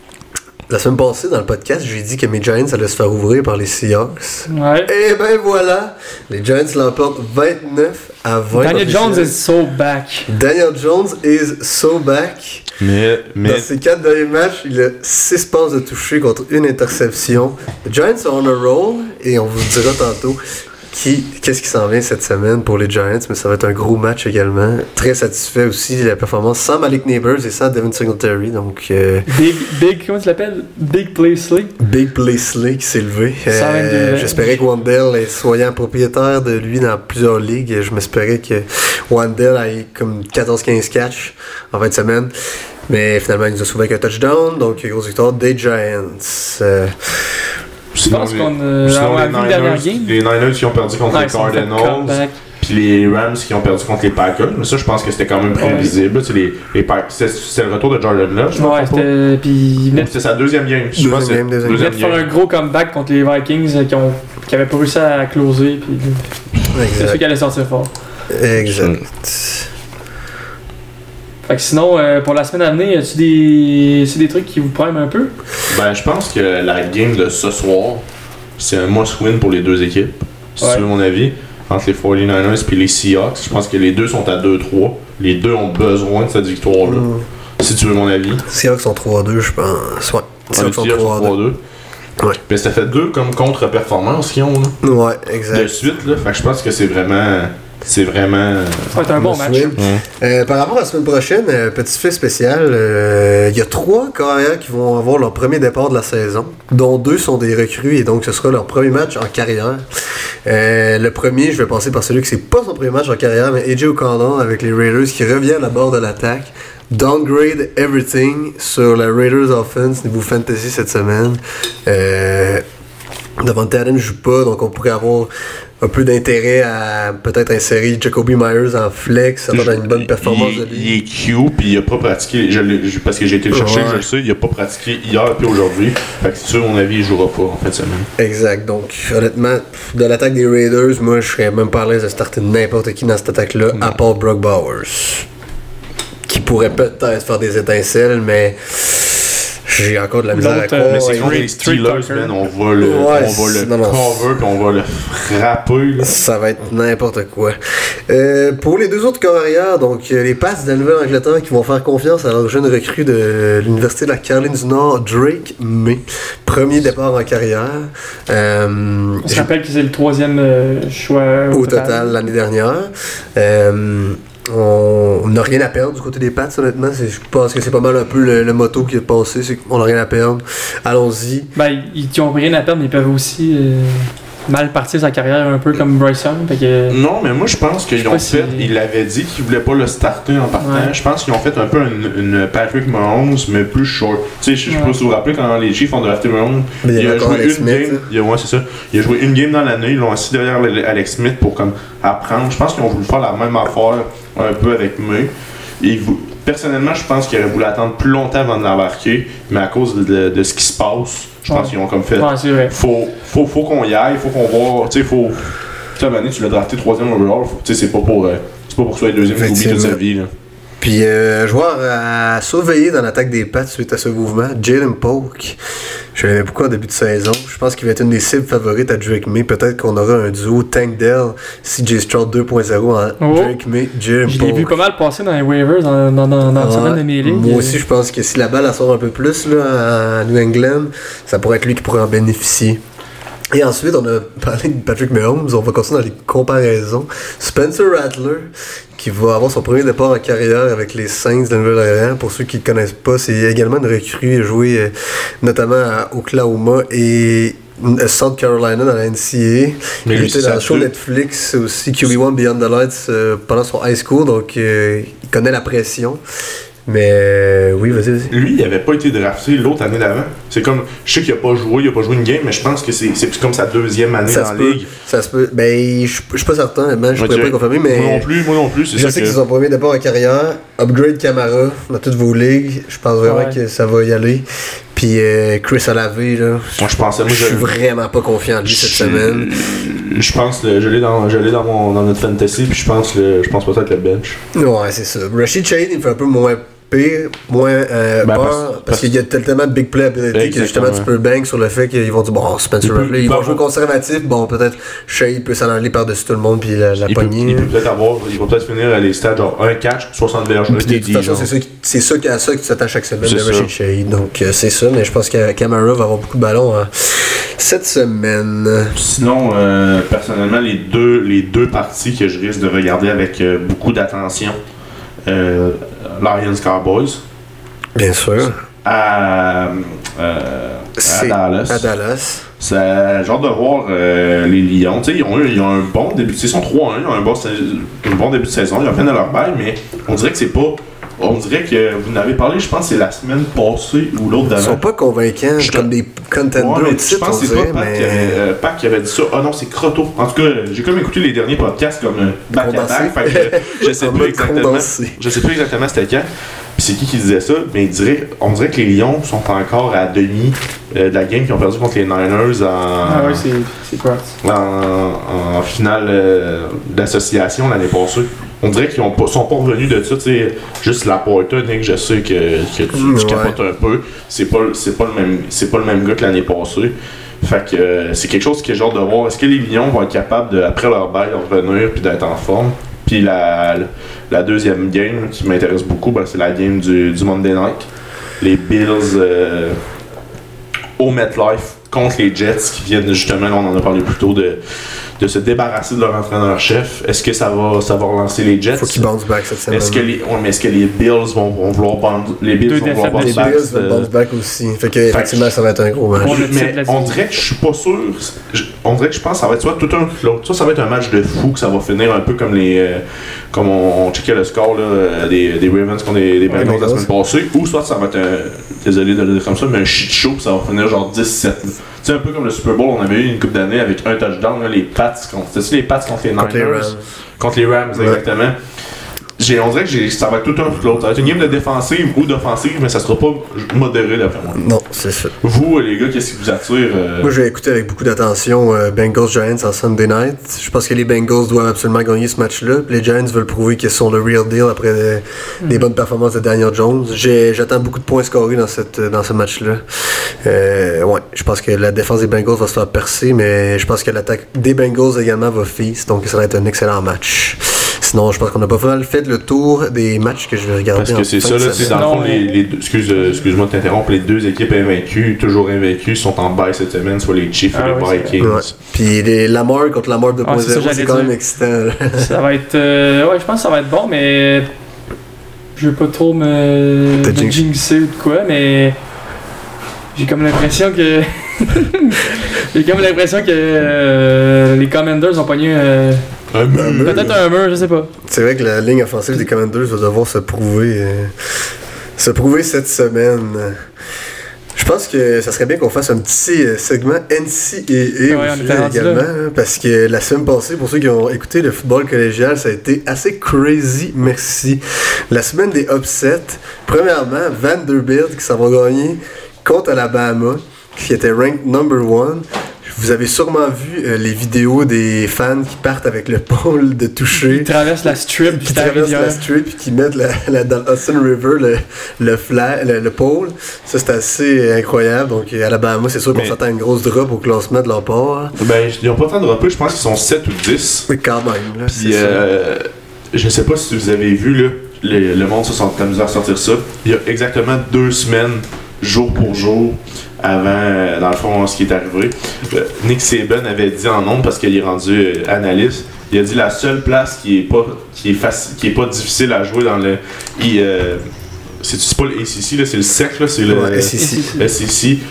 La semaine passée, dans le podcast, j'ai dit que mes Giants allaient se faire ouvrir par les Seahawks. Ouais. Et ben voilà! Les Giants l'emportent vingt-neuf à vingt. Daniel Jones is so back. Daniel Jones is so back. Mais, mais... Dans ses quatre derniers matchs, il a six passes de toucher contre une interception. Les Giants sont on a roll, et on vous dira tantôt qui, qu'est-ce qui s'en vient cette semaine pour les Giants, mais ça va être un gros match également. Très satisfait aussi de la performance sans Malik Neighbors et sans Devin Singletary. Donc, euh, Big, Big, comment tu l'appelles? Big Play Slay. Big Play Slay qui s'est levé. Euh, j'espérais que Wandell soit propriétaire de lui dans plusieurs ligues. Je m'espérais que Wandell ait comme quatorze quinze catchs en fin de semaine. Mais finalement, il nous a sauvé avec un touchdown. Donc, grosse victoire des Giants. Euh, Je pense qu'on a sinon, vu la dernière game. Les Niners qui ont perdu contre ouais, les Cardinals. Puis puis les Rams qui ont perdu contre les Packers. Mais ça, je pense que c'était quand même prévisible. Ouais. Les, les c'était, c'était le retour de Jordan Love, je ouais, c'était, puis venait... c'était sa deuxième game. Je pense que il venait de faire un gros comeback contre les Vikings qui, ont, qui avaient pas réussi à closer. Puis c'est sûr qu'ils allaient sortir fort. Exact. Fait que sinon, euh, pour la semaine à venir, y a-tu des, des trucs qui vous prennent un peu? Ben, je pense que la game de ce soir, c'est un must-win pour les deux équipes, si ouais. tu veux mon avis. Entre les forty-niners et les Seahawks, je pense que les deux sont à deux trois. Les deux ont besoin de cette victoire-là, mm. si tu veux mon avis. Seahawks sont trois à deux, je pense. Ouais. Seahawks sont trois à deux. Ouais. Mais ça fait deux comme contre-performance qu'ils ont. Là. Ouais, exact. De suite, là. Fait que je pense que c'est vraiment... C'est vraiment. Ça va être un bon match. Mmh. Euh, par rapport à la semaine prochaine, euh, petit fait spécial, il euh, y a trois carrières qui vont avoir leur premier départ de la saison, dont deux sont des recrues et donc ce sera leur premier match en carrière. Euh, le premier, je vais passer par celui qui c'est pas son premier match en carrière, mais A J O'Connell avec les Raiders qui revient à la bord de l'attaque. Downgrade everything sur la Raiders offense niveau fantasy cette semaine. Euh, Davante Adams ne joue pas, donc on pourrait avoir un peu d'intérêt à peut-être insérer Jacoby Myers en flex, ça donne une bonne performance il, de lui. Il est Q, puis il a pas pratiqué, je je, parce que j'ai été le chercher, ouais. je le sais, il a pas pratiqué hier puis aujourd'hui. Fait que sur mon avis, il jouera pas en fin de semaine. Exact, donc honnêtement, de l'attaque des Raiders, moi je serais même pas à l'aise de starter n'importe qui dans cette attaque-là, ouais. à part Brock Bowers. Qui pourrait peut-être faire des étincelles, mais j'ai encore de la misère à croire. Mais c'est contre les Steelers, man, on va le, ouais, on va le non, non, cover puis on va le frapper. Là. Ça va être n'importe quoi. Euh, pour les deux autres corps arrière, donc les Pats de la Nouvelle-Angleterre qui vont faire confiance à leur jeune recrue de l'Université de la Caroline du Nord, Drake May. Premier départ en carrière. Euh, on se rappelle que c'est le troisième euh, choix au, au total. total l'année dernière. Euh, On n'a rien à perdre du côté des Pats, honnêtement. C'est, je pense que c'est pas mal un peu le, le motto qui est passé, c'est qu'on n'a rien à perdre. Allons-y. Ben, ils n'ont rien à perdre, mais ils peuvent aussi euh, mal partir sa carrière, un peu comme Bryson. Fait que... Non, mais moi, je pense qu'ils ont fait. Si... Ils l'avaient dit qu'ils voulaient pas le starter en partant. Ouais. Je pense qu'ils ont fait un peu une, une Patrick Mahomes, mais plus short. Tu sais, je ne sais pas si vous vous rappelez quand les Chiefs ont drafté Mahomes. Il, il a joué une Smith, game. Il a, ouais, c'est ça. Il a joué une game dans l'année. Ils l'ont assis derrière Alex Smith pour comme apprendre. Je pense qu'ils ont voulu faire la même affaire un peu avec May. Et personnellement, je pense qu'ils auraient voulu attendre plus longtemps avant de l'embarquer, mais à cause de, de, de ce qui se passe, je pense ouais. qu'ils ont comme fait. Ouais, c'est vrai. Faut, faut, faut qu'on y aille, faut qu'on voit. Tu sais, faut. Tu sais, Mané, tu l'as drafté troisième overall. Tu sais, c'est pas pour. Euh, c'est pas pour que tu sois deuxième oublie toute sa vie. Là. Puis, euh, joueur à surveiller dans l'attaque des Pats suite à ce mouvement, Jalen Polk. Je savais beaucoup en début de saison. Je pense qu'il va être une des cibles favorites à Drake May. Peut-être qu'on aura un duo Tank Dell, C J Stroud deux point zéro en oh. Drake May, Jalen Polk. Je l'ai vu pas mal passer dans les waivers dans, dans, dans, dans ouais. certaines de mes ligues. Moi aussi, je pense que si la balle elle sort un peu plus là, à New England, ça pourrait être lui qui pourrait en bénéficier. Et ensuite, on a parlé de Patrick Mahomes, on va continuer dans les comparaisons. Spencer Rattler, qui va avoir son premier départ en carrière avec les Saints de la Nouvelle-Orléans. Pour ceux qui ne connaissent pas, c'est également une recrue, il a joué euh, notamment à Oklahoma et South Carolina dans la N C A A. Il était dans le show Netflix aussi, Q B un Beyond the Lights, euh, pendant son high school, donc euh, il connaît la pression. Mais euh, oui, vas-y, vas-y. Lui, il n'avait pas été drafté l'autre année d'avant. C'est comme, je sais qu'il n'a pas joué, il n'a pas joué une game, mais je pense que c'est, c'est comme sa deuxième année ça dans la ligue. Ça se peut. Ben, je ne suis pas certain, mais je ne pourrais pas confirmer. Mais moi non plus, moi non plus. C'est je ça sais que, que c'est son premier départ en carrière. Upgrade Camara dans toutes vos ligues. Je pense vraiment ouais. que ça va y aller. Puis euh, Chris Olave, là. Moi, je pensais, moi, je suis vraiment pas confiant en lui cette semaine. Je pense que je l'ai dans, je l'ai dans, mon, dans notre fantasy, puis je pense, le, je pense peut-être le bench. Ouais, c'est ça. Rashid Shaheen, il fait un peu moins pire, moins euh, ben, peur, parce, parce, parce qu'il y a tellement de big play ability que justement tu peux bang sur le fait qu'ils vont dire bon, Spencer Rattler, ils vont jouer conservatif, bon, peut-être Shea peut s'en aller par-dessus tout le monde puis la, la il poignée. Peut, il peut peut-être avoir, il va peut-être finir à les stades genre un catch, soixante verges. De toute façon, c'est ça, c'est ça, à ça que tu t'attaches chaque semaine de Rashid Shea. Donc euh, c'est ça, mais je pense que Camara va avoir beaucoup de ballons hein, cette semaine. Sinon, euh, personnellement, les deux, les deux parties que je risque de regarder avec euh, beaucoup d'attention. Euh, Lions Cowboys. Bien sûr. À, euh, à Dallas. À Dallas. C'est genre de voir euh, les Lions. Ils ont, ils ont un bon début de saison. Ils sont trois un. Ils ont un bon, un bon début de saison. Ils ont fait de leur bail, mais on dirait que c'est pas on dirait que vous n'avez parlé, je pense que c'est la semaine passée ou l'autre d'avant. Ils sont pas convaincants, je comme des contenders ouais, au titre, je pense que c'est dirait, pas Pat, mais... qui avait, euh, Pat qui avait dit ça. Ah oh non, c'est Croteau. En tout cas, j'ai comme écouté les derniers podcasts comme euh, back à back, fait que je sais plus exactement. Je sais plus exactement c'était quand. Puis c'est qui qui disait ça? Mais il dirait, on dirait que les Lions sont encore à demi euh, de la game qu'ils ont perdu contre les Niners en, ah oui, c'est, c'est quoi? en, en finale euh, d'association l'année passée. On dirait qu'ils ont pas, sont pas revenus de ça, tu sais, juste la Porta, Nick, je sais que, que tu, mmh, tu ouais. capotes un peu. C'est pas, c'est pas le même, c'est pas le même gars que l'année passée. Fait que euh, c'est quelque chose qui est genre de voir. Est-ce que les Lions vont être capables de, après leur bail, de revenir puis d'être en forme? Puis la, la deuxième game qui m'intéresse beaucoup, ben, c'est la game du, du Monday Night. Les Bills euh, au MetLife contre les Jets qui viennent justement, là, on en a parlé plus tôt, de, de se débarrasser de leur entraîneur-chef. Est-ce que ça va, ça va relancer les Jets? Faut qu'ils bounce back cette semaine. Est-ce que les, ouais, mais est-ce que les Bills vont, vont vouloir bounce, les Bills Deux vont vouloir bounce les back? Bills vont bounce back aussi. Fait que, effectivement, ça va être un gros match. Mais on dirait que je suis pas sûr. Je, on dirait que je pense que ça va être soit tout un l'autre. Soit ça va être un match de fou, que ça va finir un peu comme les. Euh, comme on, on checkait le score là, des, des Ravens contre les, les Bengals ouais, la semaine passée. Ou soit ça va être un. Désolé de le dire comme ça, mais un shit show, puis ça va finir genre dix sept. Tu sais, un peu comme le Super Bowl, on avait eu une couple d'années avec un touchdown, là, les Pats contre. C'était-tu les Pats contre les Niners? Contre les Rams. Contre les Rams, ouais. Exactement. J'ai, on dirait que j'ai, ça va être tout un tout l'autre. Ça va être une game de défensive ou d'offensive, mais ça sera pas modéré d'après moi. Non, c'est ça. Vous, les gars, qu'est-ce qui vous attire? Euh... Moi, je vais écouter avec beaucoup d'attention euh, Bengals Giants en Sunday night. Je pense que les Bengals doivent absolument gagner ce match-là. Les Giants veulent prouver qu'ils sont le real deal après des, mm. des bonnes performances de Daniel Jones. J'ai, j'attends beaucoup de points scorés dans, cette, dans ce match-là. Euh, ouais, je pense que la défense des Bengals va se faire percer, mais je pense que l'attaque des Bengals également va feast, donc ça va être un excellent match. Sinon, je pense qu'on a pas mal fait le tour des matchs que je vais regarder. Parce que c'est ça, là, c'est dans le fond, les, les deux, excuse, euh, excuse-moi de t'interrompre, les deux équipes invaincues, toujours invaincues, sont en bail cette semaine, soit les Chiefs ah, et oui, les Vikings. Ouais. Puis les Lamar contre Lamar deux point zéro, ah, c'est, c'est quand dire. Même excitant. Ça va être. Euh, ouais, je pense que ça va être bon, mais. Je veux pas trop me. me jinx. jinxer ou de quoi, mais. J'ai comme l'impression que. J'ai comme l'impression que euh, les Commanders ont pogné. Euh, Un mur. Peut-être un mur, je sais pas. C'est vrai que la ligne offensive des Commanders va devoir se prouver euh, se prouver cette semaine. Je pense que ça serait bien qu'on fasse un petit euh, segment N C A A ouais, aussi, également, hein, parce que la semaine passée, pour ceux qui ont écouté le football collégial, ça a été assez crazy, merci. La semaine des upsets, premièrement, Vanderbilt qui s'en va gagner contre Alabama, qui était ranked number one. Vous avez sûrement vu euh, les vidéos des fans qui partent avec le pôle de toucher. Qui traversent la strip. Qui traversent la strip et qui mettent la, la, dans Hudson River le, le, flag, le, le pôle. Ça, c'est assez incroyable. Donc, Alabama, c'est sûr qu'on mais... s'attend à une grosse drop au classement de leur part. Ben, ils n'ont pas tant de dropper. Je pense qu'ils sont sept ou dix. Oui, quand même. Là, puis, euh, je sais pas si vous avez vu, là, le, le monde se sont amusés à sortir ça. Il y a exactement deux semaines, jour pour jour, avant, dans le fond, ce qui est arrivé. Euh, Nick Saban avait dit en nombre, parce qu'il est rendu euh, analyste, il a dit la seule place qui est pas qui est facile, qui est pas difficile à jouer dans le il, euh, c'est, c'est pas le A C C là, c'est le S E C là, c'est le ouais, S E C. S E C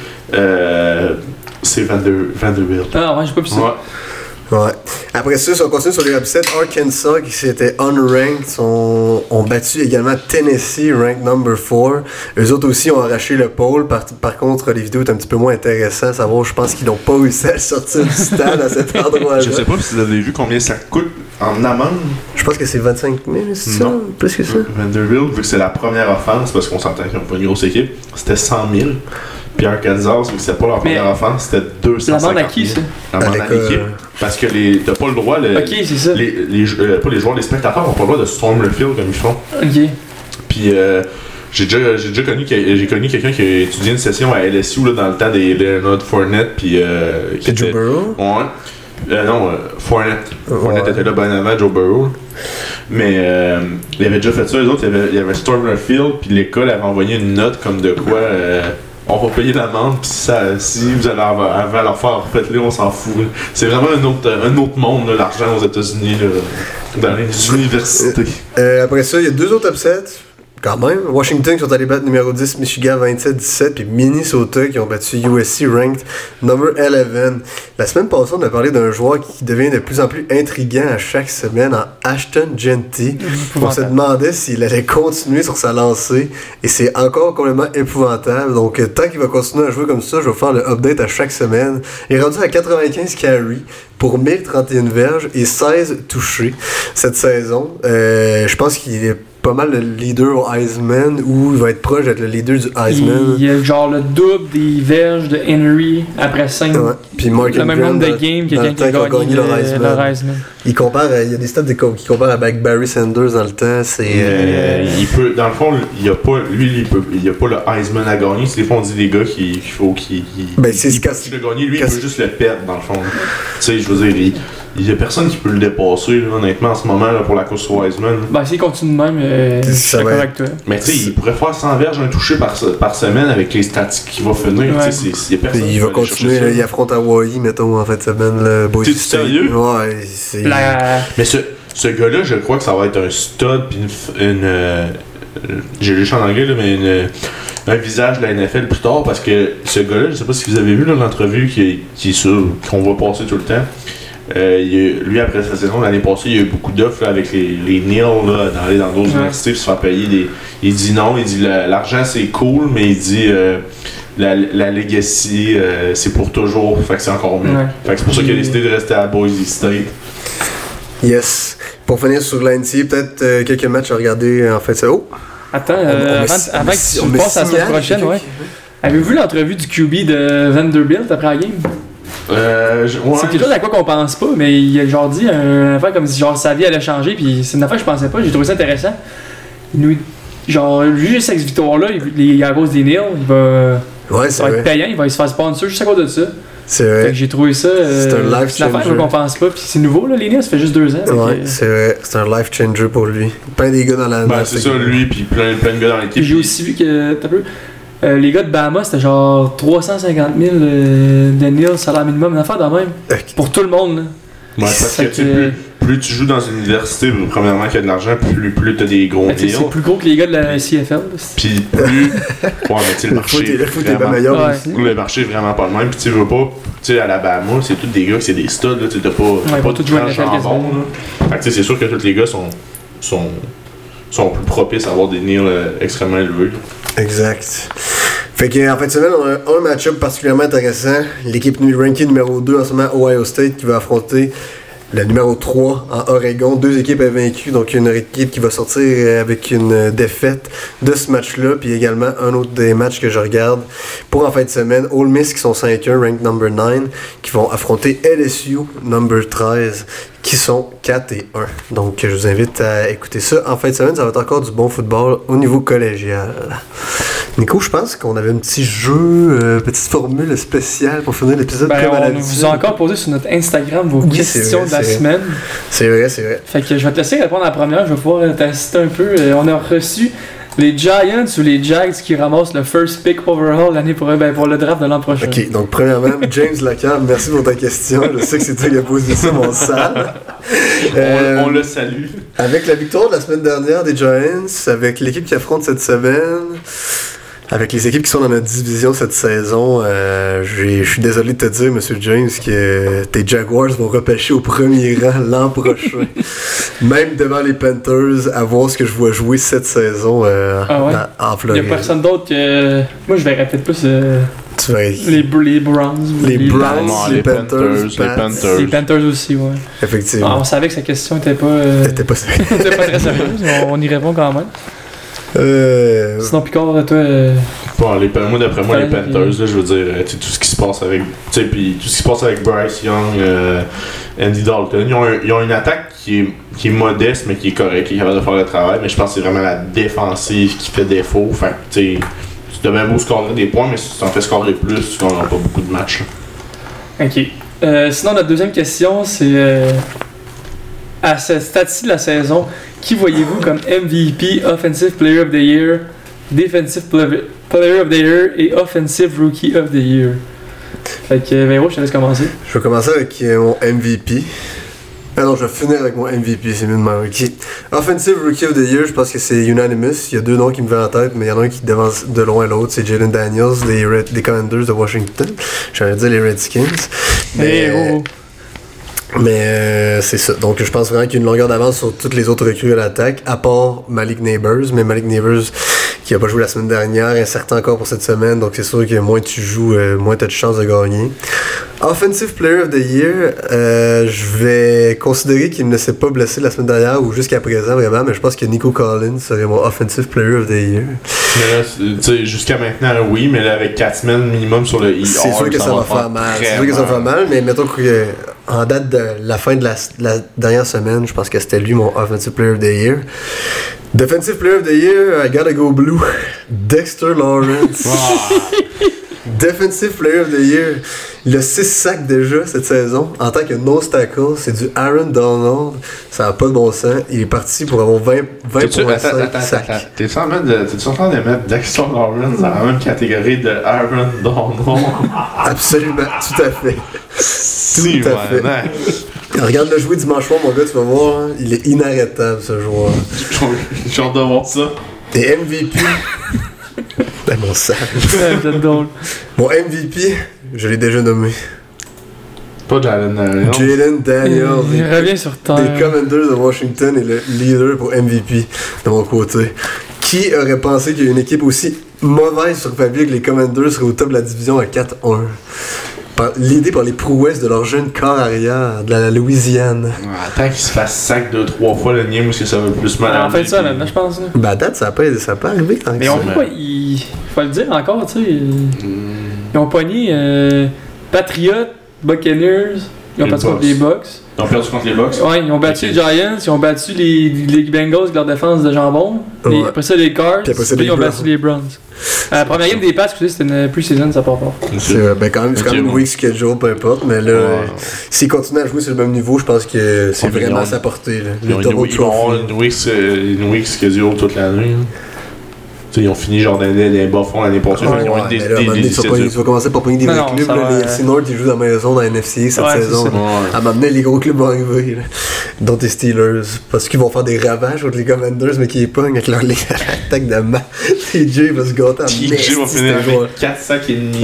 euh, c'est Vander, Vanderbilt. Ah ouais, j'ai pas pu ça. Ouais. Ouais. Après ça, si on continue sur les upsets, Arkansas, qui s'était unranked, sont, ont battu également Tennessee, ranked number four. Eux autres aussi ont arraché le pôle. Par, par contre, les vidéos sont un petit peu moins intéressantes à savoir, je pense qu'ils n'ont pas réussi à sortir du stade à cet endroit-là. Je sais pas si vous avez vu combien ça coûte en amende. Je pense que c'est vingt-cinq mille, c'est non. ça? Plus que ça? Vanderbilt, vu que c'est la première offense, parce qu'on s'entend qu'ils n'ont pas une grosse équipe, c'était cent mille. Puis Arkansas, vu que c'était pas leur première mais offense, c'était deux cent cinquante mille. L'amende à qui, ça? L'amende à l'équipe. Parce que les, t'as pas le droit, le, ok, c'est ça. Les, les, euh, pas les joueurs, les spectateurs n'ont pas le droit de storm le field comme ils font. Ok. Puis euh, j'ai déjà, j'ai déjà connu, j'ai connu quelqu'un qui a étudié une session à L S U là, dans le temps des Leonard Fournette. Puis. Euh, qui était, Joe Burrow? Ouais. Euh, non, euh, Fournette. Fournette ouais. était là bien avant Joe Burrow. Mais euh, il avait déjà fait ça, les autres, il y avait, il y avait storm le field, puis l'école avait envoyé une note comme de quoi. Euh, on va payer l'amende, puis si vous allez avant leur faire, faites-le, on s'en fout. Là. C'est vraiment un autre, un autre monde, là, l'argent aux États-Unis, là, dans les universités. Euh, après ça, il y a deux autres upsets. Quand même. Washington qui sont allés battre numéro dix, Michigan vingt-sept dix-sept, puis Minnesota qui ont battu U S C ranked number eleven. La semaine passée, on a parlé d'un joueur qui devient de plus en plus intriguant à chaque semaine en Ashton Jeanty. On se demandait s'il allait continuer sur sa lancée, et c'est encore complètement épouvantable. Donc, tant qu'il va continuer à jouer comme ça, je vais faire le update à chaque semaine. Il est rendu à quatre-vingt-quinze carries pour mille trente et un verges et seize touchés cette saison. Euh, je pense qu'il est pas mal le leader au Heisman, ou il va être proche d'être le leader du Heisman. Il y a genre le double des verges de Henry après cinq. Ouais. Puis Mark le même nombre de games que quelqu'un qui a gagné le, le Heisman. Le Heisman. Il compare, il y a des stats qui comparent avec Barry Sanders dans le temps. C'est, euh, il peut, dans le fond, il y a pas, lui, il peut, il y a pas le Heisman à gagner. C'est des fois on dit des gars qu'il faut qu'il. Ben c'est il, il peut le gagner, lui, il peut juste le perdre dans le fond. Tu sais, je veux dire, il, il y a personne qui peut le dépasser, là, honnêtement, en ce moment là, pour la course au Heisman. Ben s'il continue de même, euh, je suis d'accord avec toi. Mais tu sais, il pourrait faire cent verges, un touché par, par semaine avec les statistiques qu'il va finir. Ouais. C'est, c'est, y a personne il va continuer, là, il affronte Hawaii, mettons, en fin de semaine. Là, T'es sérieux? Ouais, c'est. La... Mais ce, ce gars-là, je crois que ça va être un stud, puis une. une euh, j'ai lu en anglais, là, mais une. Un visage de la N F L plus tard, parce que ce gars-là, je sais pas si vous avez vu là, l'entrevue qui, qui est sur, qu'on va passer tout le temps. Euh, il a, lui, après sa saison, l'année passée, il y a eu beaucoup d'offres là, avec les, les N I L là, d'aller dans d'autres ouais. universités pour se faire payer des. Il dit non, il dit la, l'argent c'est cool, mais il dit euh, la, la legacy euh, c'est pour toujours, fait que c'est encore mieux. Ouais. Fait que c'est pour ça qu'il a décidé de rester à Boise State. Yes. Pour finir sur l'N C A A, peut-être euh, quelques matchs à regarder en fait. Oh! Attends, euh, on, on avant, met, avant que tu passes à la semaine prochaine, ouais. Avez-vous vu l'entrevue du Q B de Vanderbilt après la game? Euh, je, ouais, c'est quelque chose à quoi qu'on pense pas, mais il a genre dit une affaire comme si genre sa vie allait changer, puis c'est une affaire que je pensais pas, j'ai trouvé ça intéressant. Il nous, genre, juste avec cette victoire-là, il, il, à cause des Nils, il va, ouais, ça va être payant, il va se faire sponsor juste à cause de ça. C'est vrai. Fait que j'ai trouvé ça. Euh, c'est un life changer. C'est une affaire qu'on pense pas, puis c'est nouveau, là, les Nils, ça fait juste deux ans. Ouais, que, c'est vrai, c'est un life changer pour lui. Plein des gars dans la. Ben, dans c'est ça, lui, puis plein, plein de gars dans l'équipe. J'ai aussi vu que, t'as peu. Euh, les gars de Bama, c'était genre trois cent cinquante mille euh, de Nils, salaire minimum, une affaire de même. Okay. Pour tout le monde. Là. Ouais, parce que, que plus, plus tu joues dans une université, premièrement, qu'il y a de l'argent, plus, plus tu as des gros Nils. C'est plus gros que les gars de la C F L. Puis plus. Ouais, mais tu sais, le marché. Le foot est vraiment meilleur ouais. aussi. Le marché est vraiment pas le même. Puis tu veux pas. Tu sais, à Alabama, c'est tous des gars, c'est des studs, là. Tu t'as pas. Ouais, pas tout jouer à la jambon, là. Fait que tu sais, c'est sûr que tous les gars sont. sont sont plus propices à avoir des Nils euh, extrêmement élevés. Exact. Fait qu'en fin de semaine, on a un match-up particulièrement intéressant. L'équipe rankée numéro deux en ce moment, Ohio State, qui va affronter la numéro trois en Oregon. Deux équipes invaincues, donc une équipe qui va sortir avec une défaite de ce match-là. Puis également un autre des matchs que je regarde pour en fin de semaine. Ole Miss qui sont cinq un, ranked number neuf, qui vont affronter L S U, number treize, qui sont quatre et un. Donc je vous invite à écouter ça. En fin de semaine, ça va être encore du bon football au niveau collégial. Nico, je pense qu'on avait un petit jeu, euh, petite formule spéciale pour finir l'épisode ben, comme à on l'habitude. vous a encore posé sur notre Instagram vos oui, questions vrai, de la semaine. C'est vrai, c'est vrai. Fait que je vais te laisser répondre à la première, je vais pouvoir t'assister un peu. On a reçu les Giants ou les Jags qui ramassent le first pick overall l'année pour, ben, pour le draft de l'an prochain. Ok, donc premièrement, James Lacan, merci pour ta question. Je sais que c'est toi qui as posé ça, mon sale. Euh, on, on le salue. Avec la victoire de la semaine dernière des Giants, avec l'équipe qui affronte cette semaine, avec les équipes qui sont dans notre division cette saison, euh, je suis désolé de te dire, M. James, que tes Jaguars vont repêcher au premier rang l'an prochain. Même devant les Panthers, à voir ce que je vois jouer cette saison euh, ah ouais? en Floride. Il n'y a personne d'autre que... Moi, je vais répéter plus... Euh... Tu vas... les, les Browns. Les, les Browns, non, les, les Panthers, Panthers, les Panthers. Les Panthers aussi, ouais. Effectivement. Ah, on savait que sa question n'était pas... Euh... Était pas, était pas très sérieuse, mais on, on y répond quand même. Euh... Sinon, Picard, toi. Euh... Bon, les, moi, d'après moi, les Panthers, là, je veux dire, tout ce qui se passe avec. Tu sais, puis tout ce qui se passe avec Bryce Young, euh, Andy Dalton, ils ont, un, ils ont une attaque qui est, qui est modeste, mais qui est correcte, qui est capable de faire le travail. Mais je pense que c'est vraiment la défensive qui fait défaut. Fait que, tu sais, tu devais beau scorer des points, mais si tu t'en fais scorer plus, tu gagneras pas beaucoup de matchs. Là. Ok. Euh, sinon, notre deuxième question, c'est. Euh... À ce stade-ci de la saison, qui voyez-vous comme M V P, Offensive Player of the Year, Defensive Player of the Year et Offensive Rookie of the Year? Fait que, Véro, je te laisse commencer. Je vais commencer avec mon M V P. Ah non, je vais finir avec mon M V P, c'est mieux de même. Okay. Offensive Rookie of the Year, je pense que c'est unanimous. Il y a deux noms qui me viennent en tête, mais il y en a un qui devance de loin l'autre. C'est Jalen Daniels des, Red, des Commanders de Washington. J'allais dire les Redskins. Mais, hey, oh. mais euh, c'est ça. Donc je pense vraiment qu'il y a une longueur d'avance sur toutes les autres recrues à l'attaque, à part Malik Neighbors. Mais Malik Neighbors, qui a pas joué la semaine dernière, incertain encore pour cette semaine, donc c'est sûr que moins tu joues, euh, moins tu as de chances de gagner. Offensive Player of the Year, euh, je vais considérer qu'il ne s'est pas blessé la semaine dernière ou jusqu'à présent vraiment, mais je pense que Nico Collins serait mon Offensive Player of the Year. Mais là, tu sais, jusqu'à maintenant, oui, mais là, avec quatre semaines minimum sur le I R, c'est sûr que ça, ça va faire mal. C'est sûr que ça va faire mal, mais mettons que en date de la fin de la, la dernière semaine, je pense que c'était lui mon Offensive Player of the Year. Defensive Player of the Year, I gotta go blue. Dexter Lawrence. Defensive Player of the Year. Il a six sacs déjà cette saison. En tant que nose tackle, c'est du Aaron Donald. Ça n'a pas de bon sens. Il est parti pour avoir vingt, vingt pour vingt-cinq sacs. T'es-tu en train de mettre Dexter Lawrence dans la même catégorie de Aaron Donald? Absolument, tout à fait. Si, tout à fait. Man. Regarde-le jouer dimanche soir, mon gars, tu vas voir. Hein, il est inarrêtable, ce joueur. J'ai hâte de voir ça. Et M V P... Ben, mon sac. Mon M V P, je l'ai déjà nommé. Pas Jalen Daniels. Jalen Daniels. Il revient sur terre. Des Commanders de Washington est le leader pour M V P de mon côté. Qui aurait pensé qu'il y a une équipe aussi mauvaise sur papier que les Commanders seraient au top de la division à quatre un? L'idée par les prouesses de leur jeune corps arrière de la Louisiane. Attends qu'il se fasse sac deux trois fois le niem parce que ça va plus mal. En fait ça là, je pense. Là. Ben à date, ça n'a pas, pas arrivé tant que mais ça. on peut pas, il faut le dire encore, tu sais. Mm. Ils ont pogné euh, Patriots, Buccaneers, ils ont battu contre les Bucks. Ils ont perdu contre les Bucks? Ouais, ils ont battu les Giants, ils ont battu les, les Bengals avec leur défense de jambon. Ouais. Et après ça, les Cards, puis, puis ils ont battu les Browns. La euh, première game des Pats, c'était une pre-season, ça part pas. C'est euh, ben quand même, c'est quand même une week schedule, peu importe, mais là, ouais. S'ils continuent à jouer sur le même niveau, je pense que c'est ouais, vraiment à sa portée. Là. Ils, ont, ils, ils vont avoir une week, une week schedule toute l'année. Ils ont fini genre dans les bas fonds l'année passée. Ouais, ils ont ouais, des, des, des, des, des Tu vas commencer par pogner des vrais clubs. Là, les F C North, ils jouent dans la maison dans la N F C cette ouais, saison. À m'amener, les gros clubs vont arriver. Là, dont les Steelers. Parce qu'ils vont faire des ravages contre les Commanders, mais qui les pognent avec leur attaque de main. T J va se gâter à T J va finir avec quatre sacs et demi.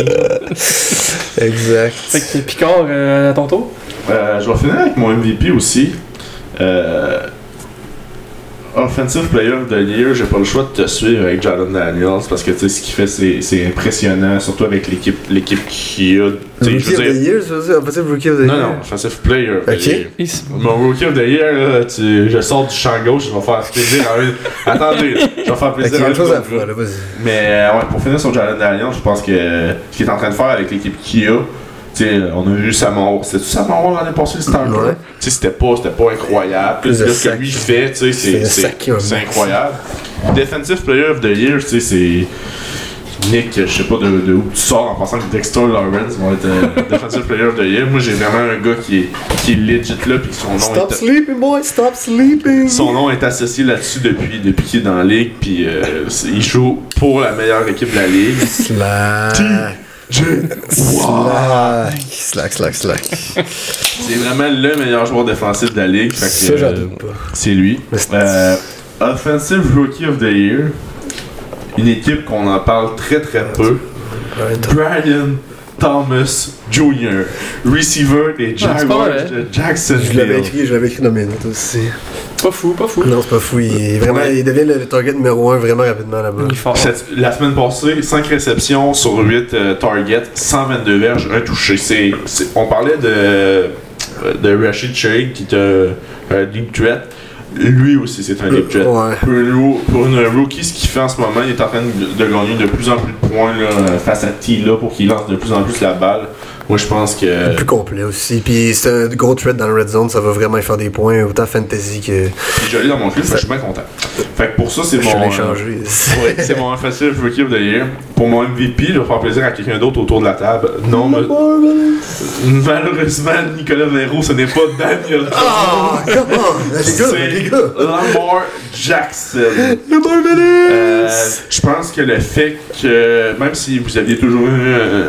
Exact. Fait que Picard, euh, à ton tour. Euh, je vais finir avec mon M V P aussi. Euh. Offensive Player of the Year, j'ai pas le choix de te suivre avec Jalen Daniels parce que tu sais ce qu'il fait c'est, c'est impressionnant, surtout avec l'équipe l'équipe qu'il a. Rookie of the Year, c'est ça? Offensive Rookie of the Year? Non, non, Offensive Player of the okay. Year. Mon Rookie of the Year, là, tu, je sors du champ gauche, je vais faire plaisir à eux. Attendez, je vais faire plaisir okay, à eux. Chose à faire, là, vas-y. Mais euh, ouais, pour finir sur Jalen Daniels, je pense que ce qu'il est en train de faire avec l'équipe qu'il a, t'sais, on a vu Samor, c'était-tu Samor l'année passée le starter? Ouais. T'sais, c'était pas, c'était pas incroyable. Plus ce que lui fait, t'sais, c'est, c'est, c'est, c'est incroyable. Defensive Player of the Year, t'sais, c'est Nick, je sais pas de, de où tu sors en pensant que Dexter Lawrence va être euh, Defensive Player of the Year. Moi, j'ai vraiment un gars qui est, qui est legit là, puis son nom Stop est, sleeping, boy, stop sleeping! Son nom est associé là-dessus depuis, depuis qu'il est dans la ligue, puis euh, il joue pour la meilleure équipe de la ligue. Slack! Slack, slack, slack, slack. C'est vraiment le meilleur joueur défensif de la ligue. Fait que, ça, j'en doute pas. C'est lui. Euh, Offensive Rookie of the Year. Une équipe qu'on en parle très très peu. Brian Thomas Junior Receiver des Jaguars de Jacksonville. Je l'avais écrit, je l'avais écrit dans mes notes aussi. Pas fou, pas fou. Non, c'est pas fou. Il, est vraiment, ouais. il devient le target numéro un vraiment rapidement là-bas. Cette, la semaine passée, cinq réceptions sur huit euh, targets, cent vingt-deux verges, un touché. C'est, c'est, on parlait de, de Rashid Shaheed qui est un, un deep threat. Lui aussi, c'est un deep threat. Ouais. Pour, une, pour une rookie, ce qu'il fait en ce moment, il est en train de, de gagner de plus en plus de points là, face à T-là pour qu'il lance de plus en plus la balle. Moi, je pense que. Le plus complet aussi. Puis c'est un gros threat dans le red zone, ça va vraiment faire des points, autant fantasy que. Puis je l'ai dans mon club, je suis bien content. Fait que pour ça, c'est je mon. Je changé. Euh, ouais, c'est mon offensive rookie of the year. Pour mon M V P, je vais faire plaisir à quelqu'un d'autre autour de la table. Non, mais. Malheureusement, Nicolas Véro, ce n'est pas Daniel. Ah, oh, come on! Les gars, c'est les gars! Lamar Jackson. Lamar euh, Je pense que le fait que, même si vous aviez toujours eu. Euh,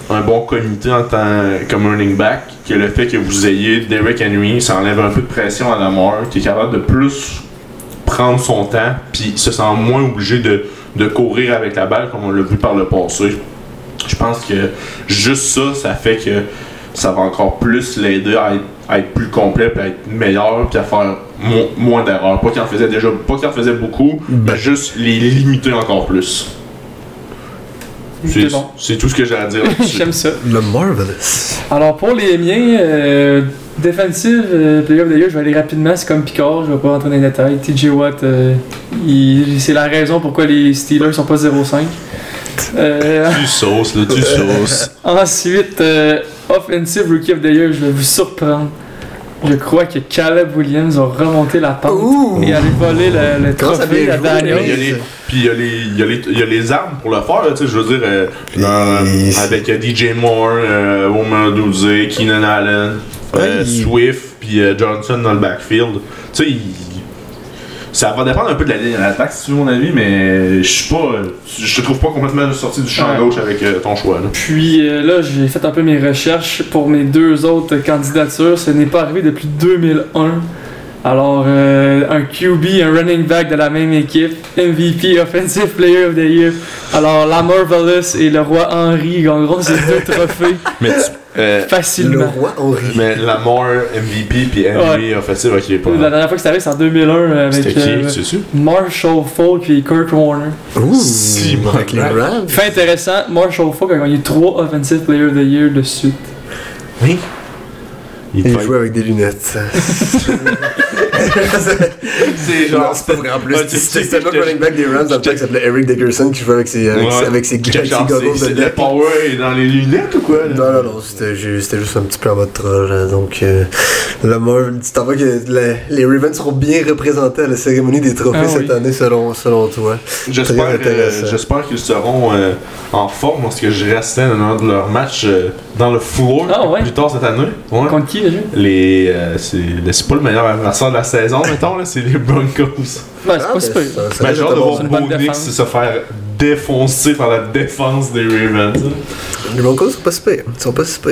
un bon comité en tant comme running back, que le fait que vous ayez Derrick Henry, ça enlève un peu de pression à Lamar, qui est capable de plus prendre son temps, puis se sent moins obligé de, de courir avec la balle comme on l'a vu par le passé. Je pense que juste ça, ça fait que ça va encore plus l'aider à être, à être plus complet, puis à être meilleur, puis à faire mo- moins d'erreurs. Pas qu'il en faisait déjà, pas qu'il en faisait beaucoup, ben. mais juste les limiter encore plus. C'est, c'est, bon. c'est tout ce que j'ai à dire. J'aime ça. Le Marvelous. Alors pour les miens, euh, Defensive euh, Player of the Year, je vais aller rapidement, c'est comme Picard, je vais pas rentrer dans les détails. T J Watt, euh, il, c'est la raison pourquoi les Steelers sont pas zéro cinq. Euh, tu sauces, là, tu sauces. Ensuite, euh, Offensive Rookie of the Year, je vais vous surprendre. Je crois que Caleb Williams a remonté la pente Ouh. et allé voler le, le trophée à Daniel. Puis il y, a les, il, y a les, il y a les armes pour le faire, là, je veux dire, euh, euh, avec euh, D J Moore, euh, Omer Douze, Keenan Allen, euh, Swift, puis euh, Johnson dans le backfield. Tu sais, ça va dépendre un peu de la ligne à l'attaque, si tu veux mon avis, mais je suis pas. Je te trouve pas complètement sorti du champ ouais. gauche avec euh, ton choix. Là. Puis euh, là, j'ai fait un peu mes recherches pour mes deux autres candidatures. Ce n'est pas arrivé depuis deux mille un. Alors, euh, un Q B, un running back de la même équipe, M V P, Offensive Player of the Year. Alors, Lamar Wallace et le roi Henry gagneront ces deux trophées. Mais tu, euh, facilement. Le roi Henry. Mais Lamar M V P puis Henry ouais. Offensive, ok, pas. La dernière fois que c'est arrivé, c'est en deux mille un avec C'était qui, euh, c'est sûr? Marshall Faulk et Kurt Warner. Ouh, si, avec les Rams. Fait intéressant, Marshall Faulk a gagné trois Offensive Player of the Year de suite. Oui. Il, il jouait avec des lunettes. c'est genre, non, c'est pas vrai en plus. Ah, c'était le running back des Rams dans le temps qui s'appelait Eric Dickerson qui jouait avec ses, avec, ouais. avec ses grands goggles de le power est dans les lunettes ou quoi? Là? Non, non, non, c'était, c'était juste un petit peu en mode troll. Là, donc, euh, Lamar, tu t'en vas que les, les Ravens seront bien représentés à la cérémonie des trophées ah, cette oui. année selon, selon toi. J'espère, euh, j'espère qu'ils seront euh, en forme parce que je restais dans de leur match euh, dans le floor ah, ouais. plus tard cette année. Ouais. Contre qui déjà? Les, euh, c'est, c'est pas le meilleur adversaire de la saison, mettons, là, c'est les Broncos. Ben, c'est ah, pas super. Ben, j'ai hâte de voir Bo Nix se faire défoncer par la défense des Ravens. Les Broncos sont pas super. Ils sont pas super.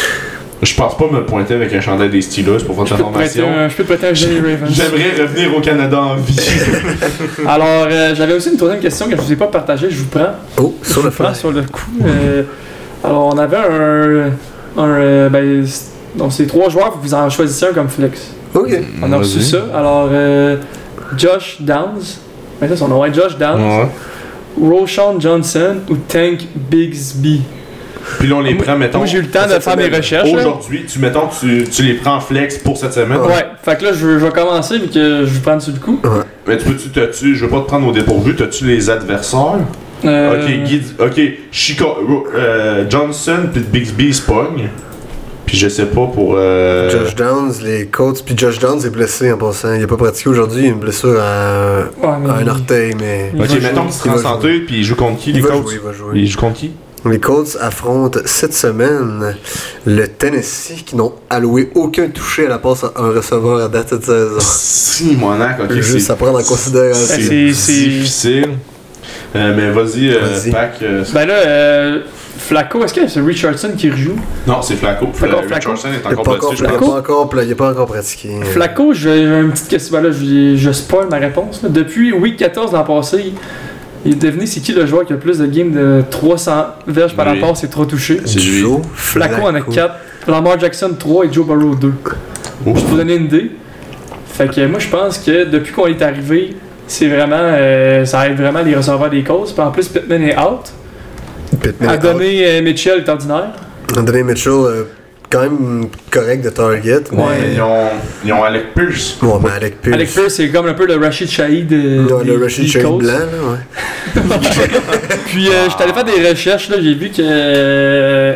Je pense pas me pointer avec un chandail des Steelers pour votre information. Je peux te prêter un Jenny Ravens. J'aimerais revenir au Canada en vie. Alors, euh, j'avais aussi une troisième question que je vous ai pas partagée. Je vous prends. Oh, sur le prends sur le coup. Euh, alors, on avait un. un euh, ben, donc, c'est trois joueurs, vous en choisissez un comme flex. Ok. On a reçu ça. Alors, euh, Josh Downs. Mais ça, son nom est Josh Downs. Ouais. Roshan Johnson ou Tank Bigsby. Puis là, on les moi, prend, mettons. Moi, j'ai eu le temps de faire mes recherches. Aujourd'hui, tu, mettons, tu, tu les prends en flex pour cette semaine. Ouais. Fait que là, je, je vais commencer vu que je vais prendre sur le coup. Ouais. Mais tu peux-tu, t'as-tu, je veux pas te prendre au dépourvu, t'as-tu les adversaires? Euh... Ok, guide, ok, Chicago, euh, Johnson puis Bigsby se pognent. Puis je sais pas pour. Euh... Josh Downs, les Colts, puis Josh Downs est blessé en passant. Il a pas pratiqué aujourd'hui, il a une blessure à, ouais, à un orteil, mais. Ok, mettons qu'il sera en santé, puis il joue contre qui, les Colts? Il va jouer. Il joue contre qui? Les Colts affrontent cette semaine le Tennessee qui n'ont alloué aucun touché à la passe à un receveur à date de cette saison. Si, monac, ok. Juste c'est... à prendre en considération. C'est, c'est... difficile. Euh, mais vas-y, euh, vas-y. Pac. Euh... Ben là, euh, Flacco, est-ce que c'est Richardson qui rejoue? Non, c'est Flacco. Flacco, Flacco. Richardson est encore blessé. Il n'est pas, pas encore pratiqué. Flacco, j'ai une petite question. Ben là, je, je spoil ma réponse. Là. Depuis week quatorze l'an passé, il est devenu, c'est qui le joueur qui a le plus de games de trois cents verges par oui. la passe et trois touchés? C'est Joe. Flacco, Flacco en a quatre. Lamar Jackson trois et Joe Burrow deux. Oh. Je peux vous donner une idée. Fait que moi, je pense que depuis qu'on est arrivé, c'est vraiment, euh, ça aide vraiment les receveurs des causes. Puis en plus, Pittman est out. Pittman a donné euh, Mitchell est ordinaire. A donné Mitchell euh, quand même correct de target. Mais... Ouais, ils ont, ils ont Alec Pierce. Ouais, mais Alec Pierce. Alec Pierce, c'est comme un peu le Rashid Shaheed. Euh, non, des, le Rashid Shaheed blanc, là, ouais. Puis euh, j'étais allé faire des recherches, là, j'ai vu que, euh,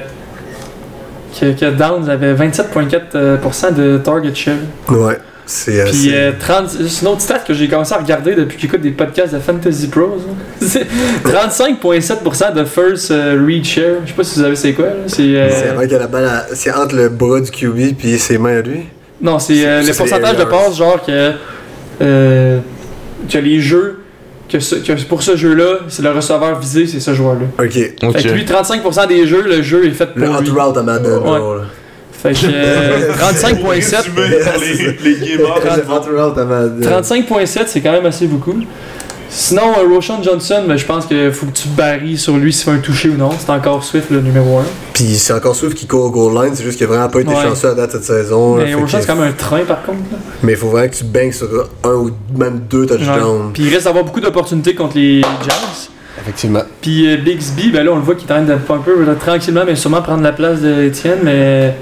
que, que Downs avait vingt-sept virgule quatre pour cent de target share. Ouais. C'est Puis euh, trente, c'est une autre stat que j'ai commencé à regarder depuis que j'écoute des podcasts de Fantasy Pros. C'est trente-cinq virgule sept pour cent de first uh, read share. Je sais pas si vous savez c'est quoi. Là. C'est, euh... c'est vrai que la balle, à... c'est entre le bras du Q B et ses mains à lui. Non, c'est, c'est euh, le pourcentage de passes genre que, euh, que les jeux que, ce, que pour ce jeu-là, c'est le receveur visé, c'est ce joueur-là. Ok. Fait Ok. que lui, trente-cinq pour cent des jeux, le jeu est fait pour Le lui. hot route à Madden. Ouais. genre, là. Fait que euh, trente-cinq virgule sept. Résumé dans les, les gamers. Le hot route à Madden. trente-cinq virgule sept, c'est quand même assez beaucoup. Sinon, euh, Roshan Johnson, ben, je pense qu'il faut que tu barilles sur lui s'il fait un toucher ou non. C'est encore Swift le numéro un. Puis c'est encore Swift qui court au goal line, c'est juste qu'il a vraiment pas été Ouais. chanceux à date cette saison. là, Mais fait Roshan, que- c'est quand même un train par contre. Là. Mais il faut vraiment que tu bangs sur un ou même deux touchdowns. Ouais. Puis il reste d'avoir beaucoup d'opportunités contre les Jazz. Effectivement. Puis euh, Bigsby, ben là on le voit qu'il est en train de un peu là, tranquillement, mais sûrement prendre la place d'Étienne, mais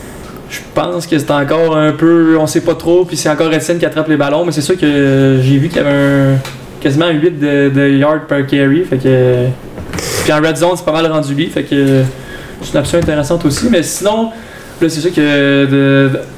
je pense que c'est encore un peu, on sait pas trop, puis c'est encore Étienne qui attrape les ballons, mais c'est sûr que euh, j'ai vu qu'il y avait un, quasiment un huit de, de yards per carry, fait que... Puis en red zone, c'est pas mal rendu lui, fait que c'est une option intéressante aussi, mais sinon, là c'est sûr que de, de,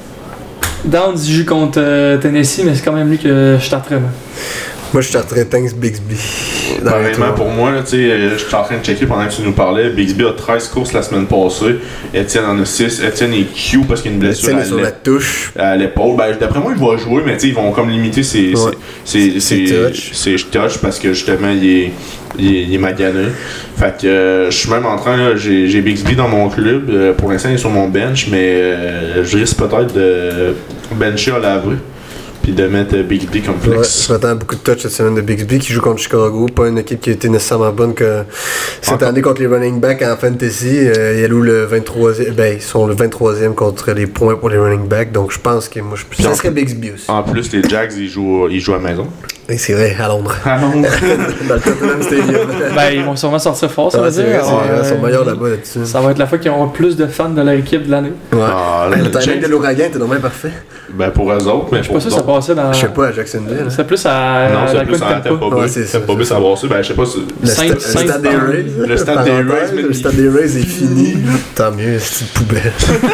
Downs il joue contre euh, Tennessee, mais c'est quand même lui que je starterais. moi. Moi, je starterais Thanks Bixby. dans les Pareillement, tours. pour moi, là, tu sais, euh, je suis en train de checker pendant que tu nous parlais. Bixby a treize courses la semaine passée. Étienne en a six. Étienne est Q parce qu'il y a une blessure Étienne à est sur l'é- la touche. à l'épaule. Ben, d'après moi, il va jouer, mais tu sais, ils vont comme limiter ses, Ouais. ses, ses, Ses ses, touches. ses touches parce que justement, il est, il est, il est magané. Fait que euh, je suis même en train, là, j'ai, j'ai Bixby dans mon club. Euh, pour l'instant, il est sur mon bench, mais euh, je risque peut-être de bencher à l'avre. Puis de mettre euh, Bixby comme Ouais, flex. je m'attends à beaucoup de touch cette semaine de Bixby qui joue contre Chicago. Pas une équipe qui a été nécessairement bonne que cette Encore. année contre les running backs en fantasy. Euh, il y a où le vingt-troisième. Ben, ils sont le vingt-troisième contre les points pour les running backs. Donc je pense que moi, je ça serait Bixby aussi. En plus, les Jags, ils jouent, ils jouent à la maison. Et c'est vrai, à Londres. À Londres. Dans le Tottenham Stadium. Ben ils vont sûrement sortir fort, ça Ouais, veut c'est dire. vrai, c'est Alors, vrai, ils sont euh, meilleurs là-bas là-dessus. Ça va être la fois qu'ils auront plus de fans de leur équipe de l'année. Ouais. Ah, là, Hey, le le timing Jags- de l'ouragan était normalement parfait. Ben pour eux autres, mais Je sais pour pas ça, ça d'autres- passait dans. Je sais pas, à Jacksonville. hein. C'était plus à. Non, à c'est la plus Coupe en Tampa. Tampa Ouais, Bay. c'est ça, Tampa Bay, c'est ça va aussi. Ben je sais pas si... Le, Cinq- sta- le cinq stade des pounds. Rays. Le stade des parenthèse, Rays, mais Le il- stade des Rays est fini. Tant mieux, c'est une poubelle.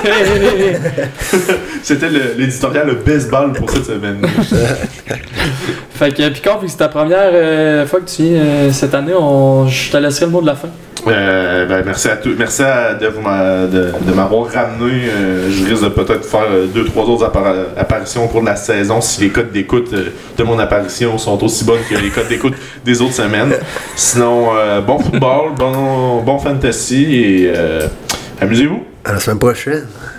C'était le- l'éditorial le baseball pour cette semaine. Fait que, Picard, vu que c'est ta première euh, fois que tu viens euh, cette année, on... je te laisserai le mot de la fin. Euh, ben, merci à tous. Merci à, de, vous m'a- de, de m'avoir ramené. Euh, je risque de peut-être faire euh, deux, trois autres appara- apparitions au cours de la saison si les codes d'écoute euh, de mon apparition sont aussi bonnes que les codes d'écoute des autres semaines. Sinon, euh, bon football, bon, bon fantasy et euh, amusez-vous. À la semaine prochaine.